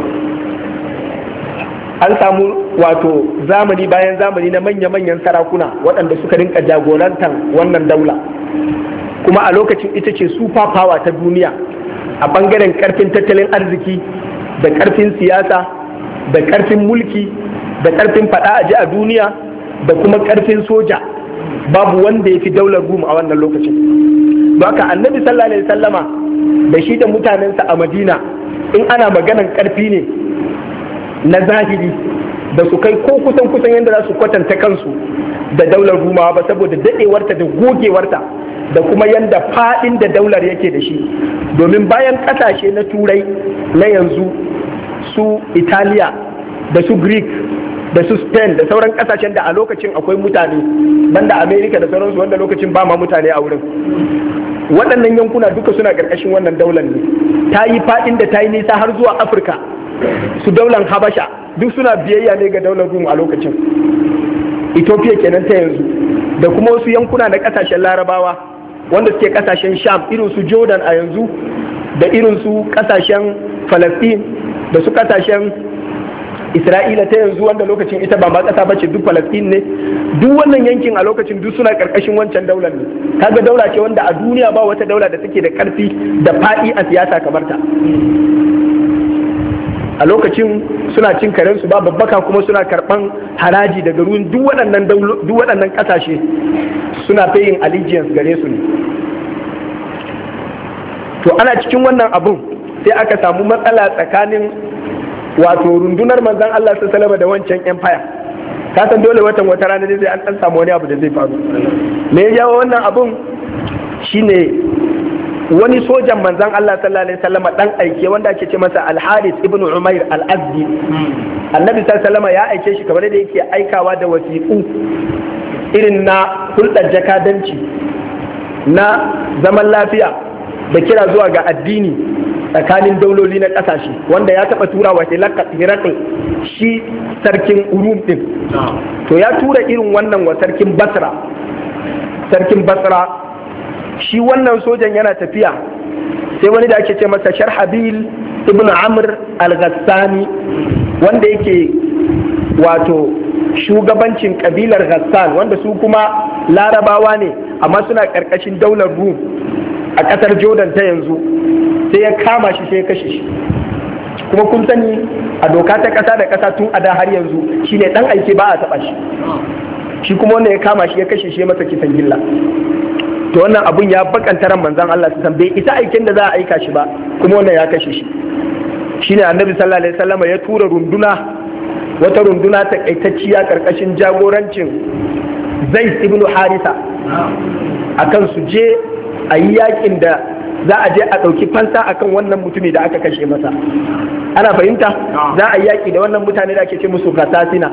An samu wato zamani bayan zamani na manya-manyan sarakuna waɗanda suka rinka jagorantar wannan daula, kuma a lokacin ita ce super power ta duniya a ɓangaren ƙarfin tattalin arziki da ƙarfin siyasa da ƙarfin mulki da ƙarfin faɗa a ji a duniya da kuma ƙarfin soja. Babu wanda ya fi daular Rum a wannan lokacin. Don haka annabi sallallahu alaihi wasallama da shi da mutanensa a Madina, in ana maganan ƙarfi ne na zahiri, da su kai ko kusan kusan yadda za su kwatanta kansu da daular Rumawa ba, saboda daɗewarta da gogewarta da kuma yadda faɗin da daular yake da shi. Domin bayan ƙasashe na turai na yanzu, su Italiya da su Greek da su Spain da sauran ƙasashen da a lokacin akwai mutane, banda America da sauransu wanda lokacin ba ma mutane a wurin, waɗannan yankuna duka suna ƙarƙashin wannan daular ne. Ta yi faɗin da ta yi nisa har zuwa Afirka, su daular Habasha duk suna biyayya ne ga daular Rum a lokacin. Ethiopia kenan ta yanzu, da kuma wasu yankuna na ƙasashen Larabawa wanda suke ƙasashen Sham, irin su Jordan a yanzu, da irin su ƙasashen Falastin, da su ƙasashen Isra'ila ta yanzu wanda lokacin ita ba ma ƙasa ba ce, duk Falastin ne. Duk wannan yankin a lokacin duk suna ƙarƙashin wancan daular ne. Kaga daula ce wanda a duniya ba wata daula da take da ƙarfi da faɗi a siyasa kamar ta. A lokacin suna cin karensu ba babbaka, kuma suna karɓan haraji daga ruwan duk waɗannan duk waɗannan ƙasashe suna paying allegiance gare su ne. To ana cikin wannan abun sai aka samu matsala tsakanin wato rundunar manzon Allah sallallahu alaihi da wancan empire. Ka san dole watan wata rana dai sai an dan samu wani abu da zai faru. Me ya jawo wannan abun shine wani sojan manzon Allah sallallahu alaihi wasallam dan aike wanda ake ce masa Al-Harith ibn Umair Al-Azdi. Annabi sallallahu alaihi wasallam ya aike shi kamar da yake aikawa da wasiƙu irin na hulɗar jakadanci na zaman lafiya da kira zuwa ga addini tsakanin dauloli na ƙasashe, wanda ya taɓa tura wa Hirakl shi sarkin Urum ɗin. To ya tura irin wannan wa sarkin Basra. Sarkin Basra shi wannan sojan yana tafiya, sai wani da ake ce masa Sharhabil ibn Amr al-Ghassani, wanda yake wato shugabancin kabilar Ghassan, wanda su kuma larabawa ne amma suna ƙarƙashin daular Rum a ƙasar Jordan ta yanzu, sai ya kama shi sai ya kashe shi. Kuma kun sani a doka ta ƙasa da ƙasa tun a da har yanzu shine ɗan aike ba a taɓa shi, shi kuma wanda ya kama shi ya kashe shi ya masa kisan gilla. To wannan abun ya bakanta ran manzon Allah su san bai isa aikin da za a aika shi ba, kuma wannan ya kashe shi. Shine annabi sallallahu alaihi wasallam ya tura runduna, wata runduna ta kaitacciya karkashin jagorancin Zaid ibn Haritha akan su je a yi yakin da za a je a ɗauki fansa akan wannan mutumi da aka kashe masa. Ana fahimta? Za a yi yaki da wannan mutane da ake ce musu Gassasina.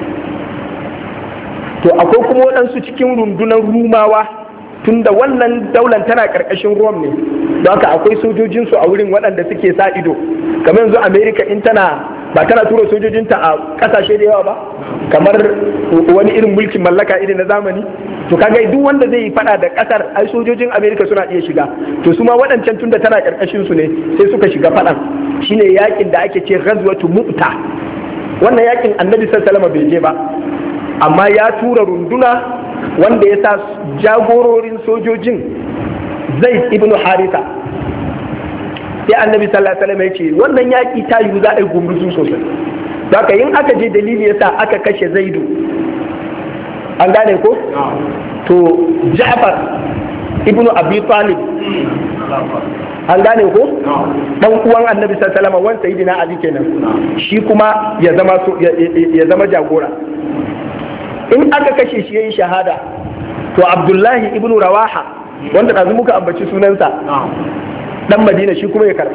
To akwai kuma waɗansu cikin rundunar Rumawa, tunda wannan daular tana ƙarƙashin Rome ne, don haka akwai sojojinsu a wurin waɗanda suke sa ido. Kamar yanzu Amerika in tana ba tana tura sojojinta a ƙasashe da yawa ba, kamar wani irin mulkin mallaka irin na zamani. To kaga duk wanda zai yi fada da ƙasar, ai sojojin Amerika suna iya shiga. To su ma waɗancan tunda tana ƙarƙashin su ne sai suka shiga faɗan. Shine yakin da ake ce Ghazwatu Mu'ta. Wannan yakin Annabi sallallahu alaihi wasallam bai je ba, amma ya tura runduna wanda ya sa jagororin sojojin Zaid ibn Haritha. Sai annabi sallallahu alaihi wasallam ya ce wannan yaki ta yiwu za a yi gumurzu sosai, haka yin aka je dalili yasa aka kashe Zaidu, an gane ko to Ja'far ibn Abi Talib, an gane ko dan uwan annabi sallallahu alaihi wasallam wan sayyidina Ali kenan, shi kuma ya zama ya zama jagora. In aka kashe shi yayin shahada to Abdullahi ibn Rawaha wanda ɗazu muka ambaci sunansa dan Madina shi kuma ya karba.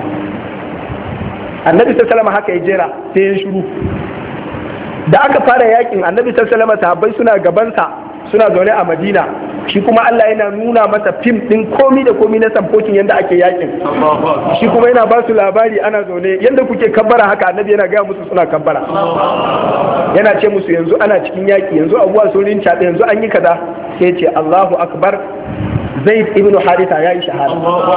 Annabi sallallahu alaihi wasallam haka ya jera sai ya shiru. Da aka fara yakin annabi sallallahu alaihi wasallam sahabbai suna gabansa suna zaune a Madina, shi kuma Allah yana nuna masa fim din komi da komi na samfokin yadda ake yakin, shi kuma yana ba su labari ana zaune yadda kuke kabbara haka annabi yana gaya musu suna kabbara, yana ce musu yanzu ana cikin yaki, yanzu abuwa sun rinca yanzu an yi kaza, sai ce Allahu akbar, Zaid ibn Haritha ya yi shahada.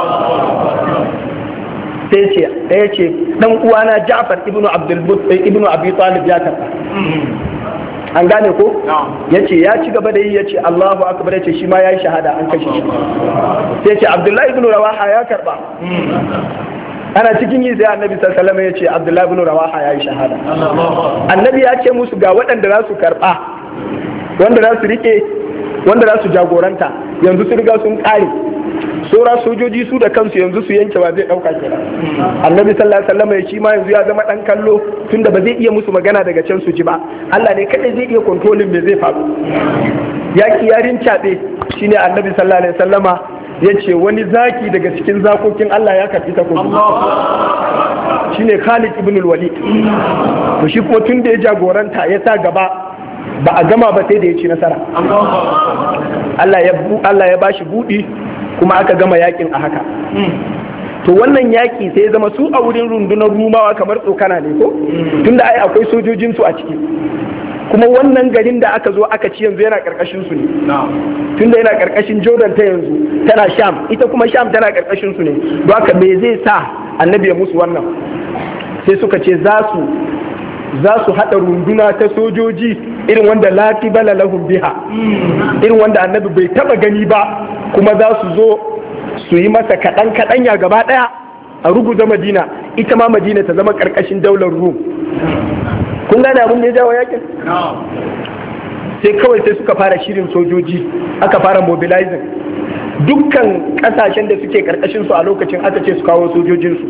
Sai ce ɗaya ce dan uwana Ja'far ibn Abdul ibn Abi Talib ya karba. An gane ko? Yace ya ci gaba da yi, yace Allahu akbar, yace shi ma yayi shahada, an kashe shi. Sai ce Abdullahi ibn Rawaha ya karba. Ana cikin yi sai Annabi sallallahu alaihi wasallam yace Abdullahi ibn Rawaha yayi shahada. Annabi ya ce musu ga waɗanda za su karba, wanda za su rike, wanda za su jagoranta, yanzu su riga sun kare. Sora sojoji su da kansu yanzu su yanke ba zai dauka kenan. Annabi sallallahu alaihi wasallam ya ci ma yanzu ya zama dan kallo, tunda ba zai iya musu magana daga can su ji ba. Allah ne kadai zai iya kontrolin me zai faru. Yaki yarin cabe shine Annabi sallallahu alaihi wasallama yace wani zaki daga cikin zakokin Allah ya kafi ta kuma. Shine Khalid ibn al-Walid. To shi kuma tunda ya jagoranta ya sa gaba ba a gama ba sai da ya ci nasara. Allah ya Allah ya bashi budi kuma aka gama yakin a haka. To wannan yaki sai ya zama su a wurin rundunar Rumawa kamar tsokana ne ko? Tunda ai akwai sojojin su a ciki. Kuma wannan garin da aka zo aka ci yanzu yana karkashin su ne. Tunda yana karkashin Jordan ta yanzu tana Sham, ita kuma Sham tana karkashin su ne. Don haka me zai sa Annabi ya musu wannan? Sai suka ce za su za su haɗa runduna ta sojoji irin wanda lati bala lahum biha, irin wanda Annabi bai taba gani ba, kuma za su zo su yi masa kaɗan kaɗanya gaba ɗaya a ruguza Madina, ita ma Madina ta zama ƙarƙashin daular Rum. Kun gane abin da ya jawo yakin? Sai kawai sai suka fara shirin sojoji, aka fara mobilizing dukkan ƙasashen da suke ƙarƙashin su a lokacin aka ce su kawo sojojinsu.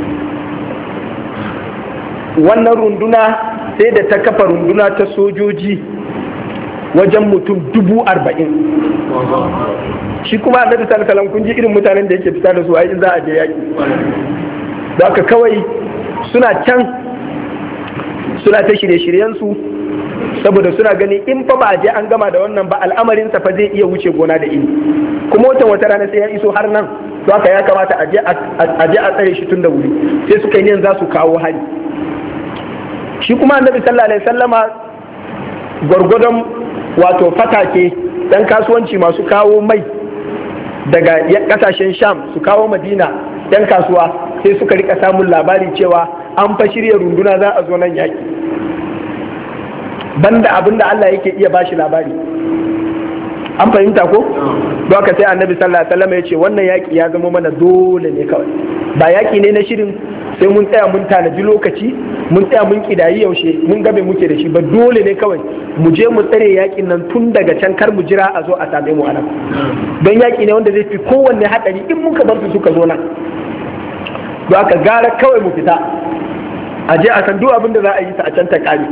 Wannan runduna sai da ta kafa runduna ta sojoji wajen mutum dubu arba'in. Shi kuma Annabi sallallahu alaihi wasallam kun ji irin mutanen da yake fita da su a in za a je yaki. Da haka kawai suna can suna ta shirye-shiryen su, saboda suna gani in fa ba a je an gama da wannan ba al'amarin sa fa zai iya wuce gona da ini. Kuma wata wata rana sai ya iso har nan, to haka ya kamata a je a je a tsare shi tun da wuri. Sai suka yi niyan za su kawo hari. Shi kuma Annabi sallallahu alaihi wasallama gwargwadon wato fatake dan kasuwanci masu kawo mai daga kasashen Sham su kawo Madina yan kasuwa, sai suka rika samun labari cewa an fa shirya runduna za a zo nan yaki, banda abinda Allah yake iya bashi labari. An fahimta ko? Don haka sai Annabi sallallahu alaihi wasallam ya ce wannan yaki ya zama mana dole ne kawai, ba yaki ne na shirin sai mun tsaya mun tanaji lokaci, mun tsaya mun kidayi yaushe mun gabe muke da shi ba, dole ne kawai mu je mu tsare yakin nan tun daga can, kar mu jira a zo a same mu anan. Don yaki ne wanda zai fi kowanne hadari in muka bar su suka zo nan. Don haka gara kawai mu fita a je a san duk abin da za a yi ta a can ta kare.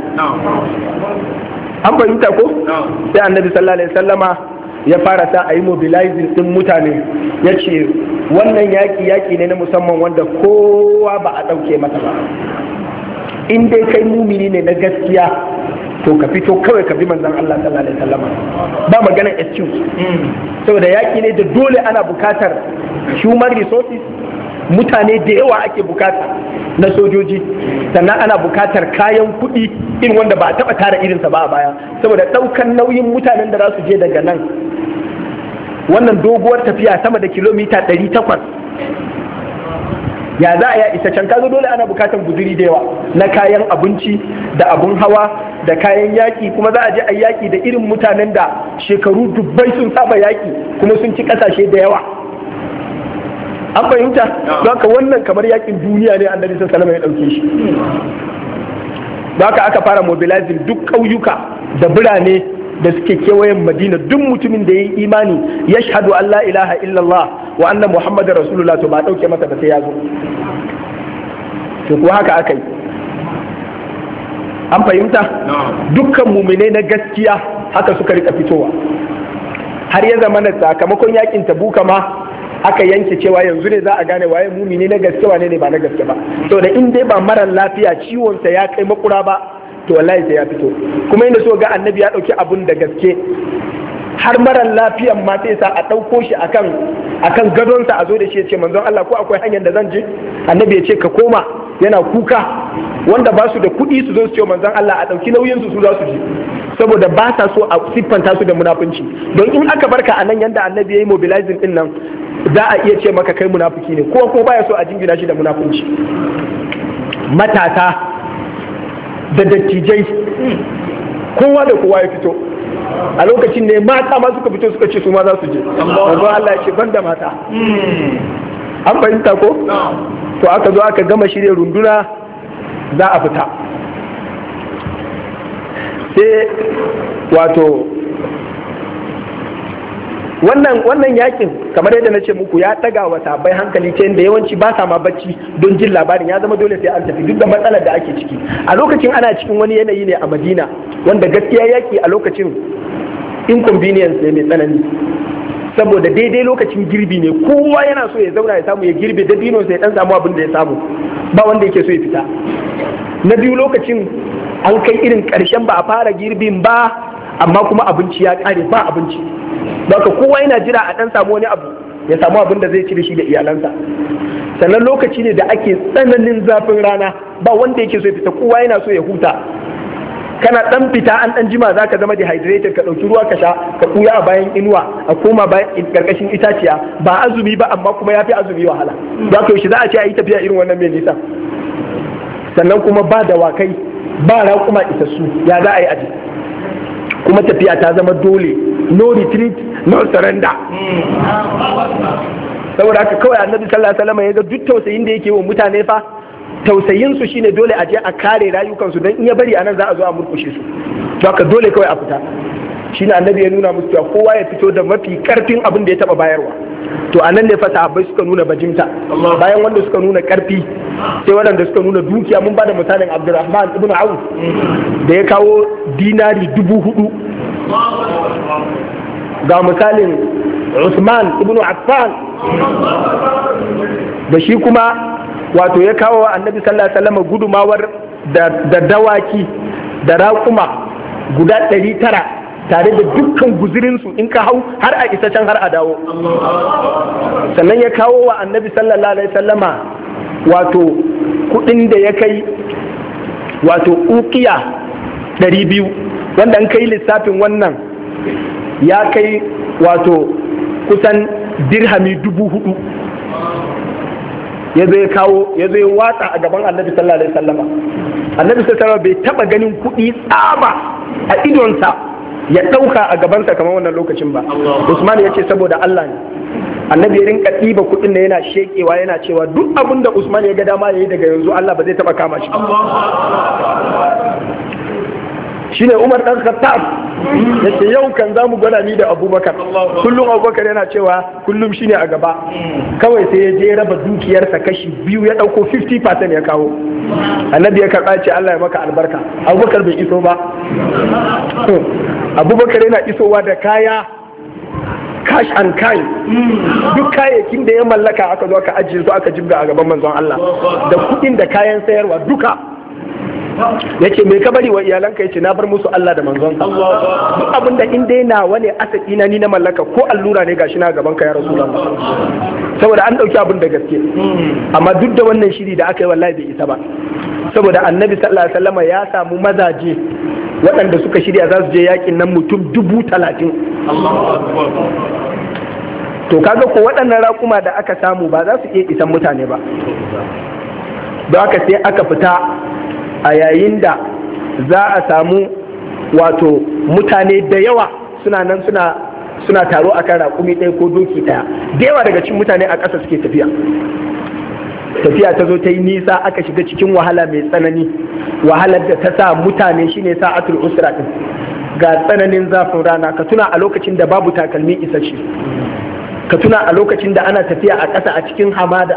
An fahimta ko? Sai Annabi sallallahu alaihi wasallama ya fara sa a yi mobilizing din mutane, ya ce wannan yaki yaki ne na musamman wanda kowa ba a ɗauke masa ba. In dai kai mumini ne na gaskiya to ka fito kawai ka bi manzon Allah sallallahu alaihi wasallam, ba maganar excuse. Saboda yaki ne da dole ana bukatar human resources, mutane da yawa ake bukata na sojoji, sannan ana bukatar kayan kuɗi irin wanda ba a taɓa tara irinsa ba a baya, saboda ɗaukan nauyin mutanen da za su je daga nan wannan doguwar tafiya sama da kilomita ɗari takwas, ya za a ya isa can, kaga dole ana bukatar guzuri da yawa na kayan abinci da abun hawa da kayan yaƙi, kuma za a je a yaƙi da irin mutanen da shekaru dubbai sun saba yaƙi kuma sun ci ƙasashe da yawa. An fahimta? Don haka wannan kamar yaƙin duniya ne annabi sallallahu alaihi wasallam ya ɗauke shi. Don haka aka fara mobilizing duk ƙauyuka da birane da suke kewayen Madina, duk mutumin da ya yi imani ya shahadu an la ilaha illallah wa anna Muhammadar Rasulullah to ba ɗauke masa ba sai ya zo. To kuwa haka aka yi. An fahimta? Dukkan muminai na gaskiya haka suka rika fitowa. Har ya zama na sakamakon yakin Tabuka ma aka yanke cewa yanzu ne za a gane waye mumini na gaske wane ne ba na gaske ba. To da in dai ba mara lafiya ciwonsa ya kai makura ba to wallahi sai ya fito. Kuma inda so ga annabi ya dauki abun da gaske, har mara lafiyan ma sai sa a dauko shi akan akan gadonsa a zo da shi ya ce manzon Allah ko akwai hanyar da zan je? Annabi ya ce ka koma, yana kuka. Wanda ba su da kuɗi su zo su ce manzon Allah a ɗauki nauyin su su za su ji, saboda ba sa so a siffanta su da munafunci. Don in aka barka a nan yanda annabi ya yi mobilizing din nan, za a iya ce maka kai munafuki ne, ko ko baya so a jingina shi da munafunci. Matasa da dattijai kowa da kowa ya fito a lokacin ne, mata ma suka fito suka ce su ma za su je. Manzo Allah ya ce ban da mata. An fahimta ko? To aka zo aka gama shirya runduna za a fita. Sai wato wannan wannan yakin kamar yadda na ce muku ya daga wa sabai hankali ta yadda yawanci ba sa ma bacci don jin labarin, ya zama dole sai an tafi duk da matsalar da ake ciki. A lokacin ana cikin wani yanayi ne a Madina wanda gaskiya yaki a lokacin inconvenience ne mai tsanani, saboda daidai lokacin girbi ne, kowa yana so ya zauna ya samu ya girbe dabino sai dan samu abin da ya samu, ba wanda yake so ya fita. Na biyu lokacin an kai irin karshen ba a fara girbin ba, amma kuma abinci ya kare, ba abinci. Baka kowa yana jira a dan samu wani abu ya samu abin da zai ci da shi da iyalansa. Sannan lokaci ne da ake tsananin zafin rana, ba wanda yake so ya fita, kowa yana so ya huta. Kana dan fita an dan jima zaka zama dehydrated, ka dauki ruwa ka sha, ka kuya a bayan inuwa, a koma bayan karkashin itaciya, ba azumi ba amma kuma yafi azumi wahala. Za ka yaushe za a ce a yi tafiya irin wannan mai nisa. Sannan kuma ba dawakai, ba raƙuma isassu, ya za a yi aji. Kuma tafiya ta zama dole, no retreat no surrender. Saboda haka kawai annabi sallallahu alaihi wasallam ya ga duk tausayin da yake wa mutane fa, tausayinsu shine dole a je a kare rayukansu, don in ya bari anan za a zo a murkushe su. To haka dole kawai a fita. Shine annabi ya nuna musu cewa kowa ya fito da mafi karfin abin da ya taba bayarwa. To anan ne fa sahabbai suka nuna bajinta. Bayan wanda suka nuna karfi, sai waɗanda suka nuna dukiya. Mun bada misalin Abdurrahman ibn Auf da ya kawo dinari dubu hudu. Ga misalin Usman ibn Affan da shi kuma wato ya kawo annabi sallallahu alaihi wasallam gudumawar da, da dawaki da raƙuma guda ɗari tara tare da dukkan guzirinsu, in ka hau har a isa can har a dawo. Sannan ya kawo wa annabi sallallahu alaihi wasallama wato kudin da ya kai wato ukiya ɗari biyu, wanda an kai lissafin wannan ya kai wato kusan dirhami dubu hudu. Ya zo ya kawo, ya zo ya watsa a gaban annabi sallallahu alaihi wasallama. Annabi sallallahu alaihi bai taba ganin kuɗi tsaba a idonsa ya ɗauka a gabansa kamar wannan lokacin ba. Usman ya ce saboda Allah ne. Annabi ya rinka ɗiba kuɗin da yana shekewa, yana cewa duk abin da Usman ya ga dama ya yi daga yanzu Allah ba zai taba kama shi. Shine Umar dan Khattab yace yau kan zamu gwada ni da Abubakar. Kullum Abubakar yana cewa kullum shine a gaba. Kawai sai ya je raba dukiyarsa kashi biyu, ya dauko fifty percent ya kawo. Annabi ya karɓa ce Allah ya maka albarka. Abubakar bai iso ba. Abubakar yana isowa da kaya cash and kind, duk kayayyakin da ya mallaka aka zo aka ajiye su aka jibga a gaban manzon Allah, da kuɗin da kayan sayarwa duka. Yace me ka bari wa iyalanka? Yace na bar musu Allah da manzon sa. Duk abin da in dai nawa ne asaki na ni na mallaka, ko allura ne gashi na gaban ka ya Rasulullah. Saboda an dauki abin da gaske. Amma duk da wannan shiri da aka yi wallahi bai isa ba. Saboda Annabi sallallahu alaihi wasallam ya samu mazaje waɗanda suka shirya za su je yakin nan mutum dubu talatin. To kaga ko waɗannan raƙuma da aka samu ba za su iya isan mutane ba. Don haka sai aka fita a yayin da za a samu wato mutane da yawa suna nan suna suna taro akan raƙumi ɗaya ko doki ɗaya, da yawa daga cikin mutane a ƙasa suke tafiya. Tafiya ta zo ta yi nisa, aka shiga cikin wahala mai tsanani, wahalar da ta sa mutane shine sa'atul usra din, ga tsananin zafin rana. Ka tuna a lokacin da babu takalmi isasshe, ka tuna a lokacin da ana tafiya a ƙasa a cikin hamada,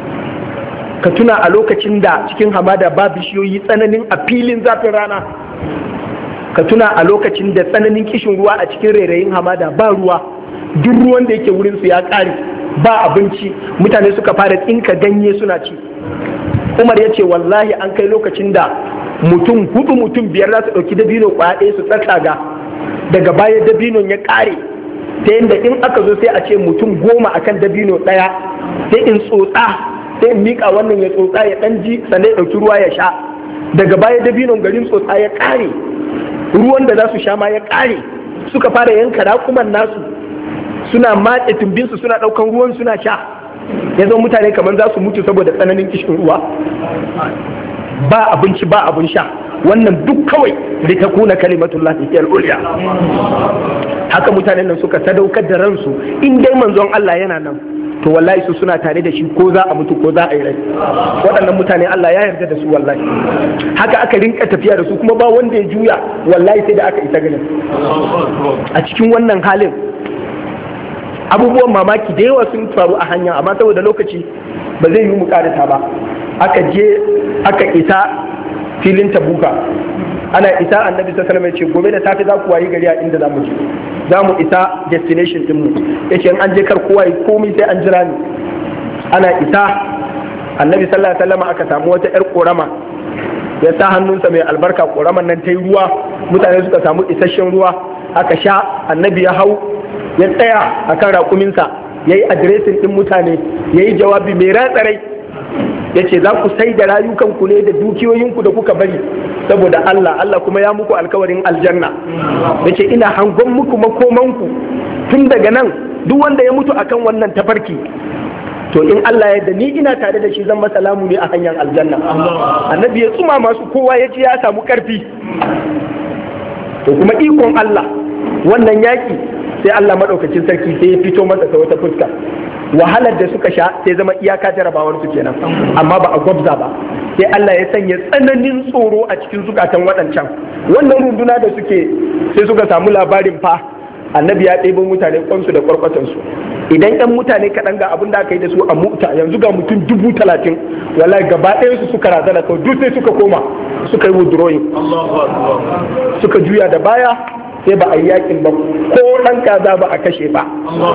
ka tuna a lokacin da cikin hamada ba bishiyoyi, tsananin a filin zafin rana, ka tuna a lokacin da tsananin kishin ruwa a cikin rairayin hamada, ba ruwa, duk ruwan da yake wurin su ya ƙare, ba abinci, mutane suka fara tsinka ganye suna ci. Umar ya ce wallahi an kai lokacin da mutum hudu mutum biyar za su ɗauki dabino kwaya ɗaya su tsatsaga, daga baya dabinon ya ƙare ta yadda in aka zo sai a ce mutum goma akan dabino ɗaya, sai in tsotsa, sai in miƙa wannan ya tsotsa ya ɗan ji sannan ya ɗauki ruwa ya sha. Daga baya dabinon garin tsotsa ya ƙare, ruwan da za su sha ma ya ƙare, suka fara yanka raƙuman nasu suna matse tumbinsu suna ɗaukan ruwan suna sha. Ya zo mutane kamar za su mutu saboda tsananin kishin ruwa, ba abinci ba abin sha. Wannan duk kawai litakuna kalimatullahi hiyal ulya. Haka mutanen nan suka sadaukar da ransu, in dai manzon Allah yana nan to wallahi su suna tare da shi ko za a mutu ko za a yi rai. Waɗannan mutane Allah ya yarda da su wallahi. Haka aka rinka tafiya da su kuma ba wanda ya juya, wallahi sai da aka isa ganin. A cikin wannan halin abubuwan mamaki da yawa sun faru a hanya, amma saboda lokaci ba zai yi mu karata ba. Aka je aka isa filin Tabuka, ana isa annabi sallallahu alaihi wasallam ya ce gobe da safe za ku wayi gari a inda za mu je, za mu isa destination din mu. Yace in an je kar kowa yi komai sai an jira ni. Ana isa annabi sallallahu alaihi wasallam aka samu wata yar korama, ya sa hannunsa mai albarka, koraman nan ta yi ruwa, mutane suka samu isasshen ruwa aka sha. Annabi ya hau ya tsaya akan raƙuminsa, ya yi adiresin ɗin mutane, ya yi jawabi mai ratsarai, ya ce za ku sai da rayukanku ne da dukiyoyinku da kuka bari saboda Allah, Allah kuma ya muku alkawarin aljanna. Ya ce ina hangon muku makomanku tun daga nan, duk wanda ya mutu akan wannan tafarki to in Allah ya da ni ina tare da shi zan masa lamu ne a hanyar aljanna. Annabi ya tsuma masu, kowa ya ji ya samu karfi. To kuma ikon Allah wannan yaki sai Allah maɗaukacin sarki sai ya fito masa ta wata fuska. Wahalar da suka sha sai zama iyaka jarabawar su kenan, amma ba a gwabza ba. Sai Allah ya sanya tsananin tsoro a cikin zukatan waɗancan. Wannan runduna da suke sai suka samu labarin fa annabi ya ɗebo mutane kwansu da kwarkwatansu. Idan ɗan mutane kaɗan ga abin da aka yi da su a muta, yanzu ga mutum dubu talatin, wallahi gaba ɗayansu suka razana kawai, duk sai suka koma suka yi withdrawing, suka juya da baya, sai ba a yi yakin ba, ko ɗan kaza ba a kashe ba.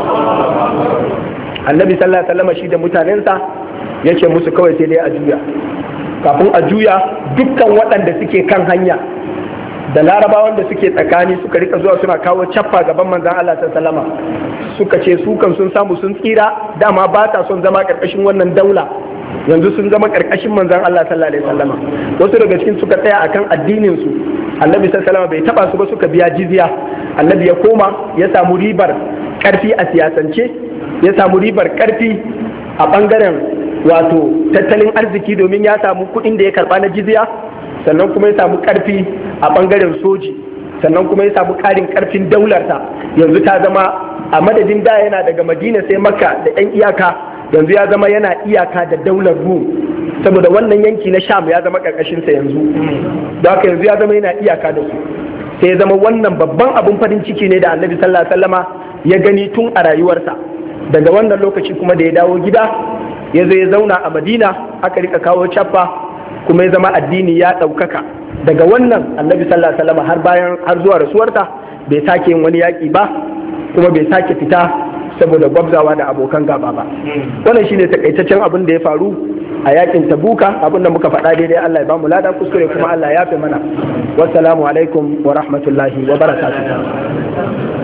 Annabi sallallahu alaihi wasallam shi da mutanensa ya ce musu kawai sai dai a juya. Kafin a juya dukkan waɗanda suke kan hanya da larabawan da suke tsakani suka rika zuwa suna kawo cappa gaban manzon Allah sallallahu alaihi wasallam, suka ce su kan sun samu sun tsira, dama ba ta son zama karkashin wannan daula, yanzu sun zama karkashin manzon Allah sallallahu alaihi wasallam. Wasu daga cikin suka tsaya akan addinin su, annabi sallallahu alaihi wasallam bai taba su ba, suka biya jizya. Annabi ya koma ya samu ribar karfi a siyasance, ya samu ribar karfi a bangaren wato tattalin arziki domin ya samu kuɗin da ya karba na jizya, sannan kuma ya samu karfi a bangaren soji, sannan kuma ya samu karin karfin daularsa. Yanzu ta zama a madadin da yana daga Madina sai Makka da yan iyaka, yanzu ya zama yana iyaka da daular Rum, saboda wannan yanki na Sham ya zama karkashin sa yanzu. Da haka yanzu ya zama yana iyaka da su, sai ya zama wannan babban abun farin ciki ne da Annabi sallallahu alaihi wasallama ya gani tun a rayuwarsa. Daga wannan lokaci kuma da ya dawo gida, ya zo ya zauna a Madina, aka rika kawo cappa, kuma ya zama addini ya ɗaukaka. Daga wannan Annabi sallallahu alaihi wasallam har bayan har zuwa rasuwarta bai sake yin wani yaƙi ba, kuma bai sake fita saboda gwabzawa da abokan gaba ba. Wannan shine takaitaccen abin da ya faru a yakin Tabuka. Abin da muka faɗa daidai Allah ya bamu lada, kuskure kuma Allah ya fi mana. Wassalamu alaikum wa rahmatullahi wa barakatuh.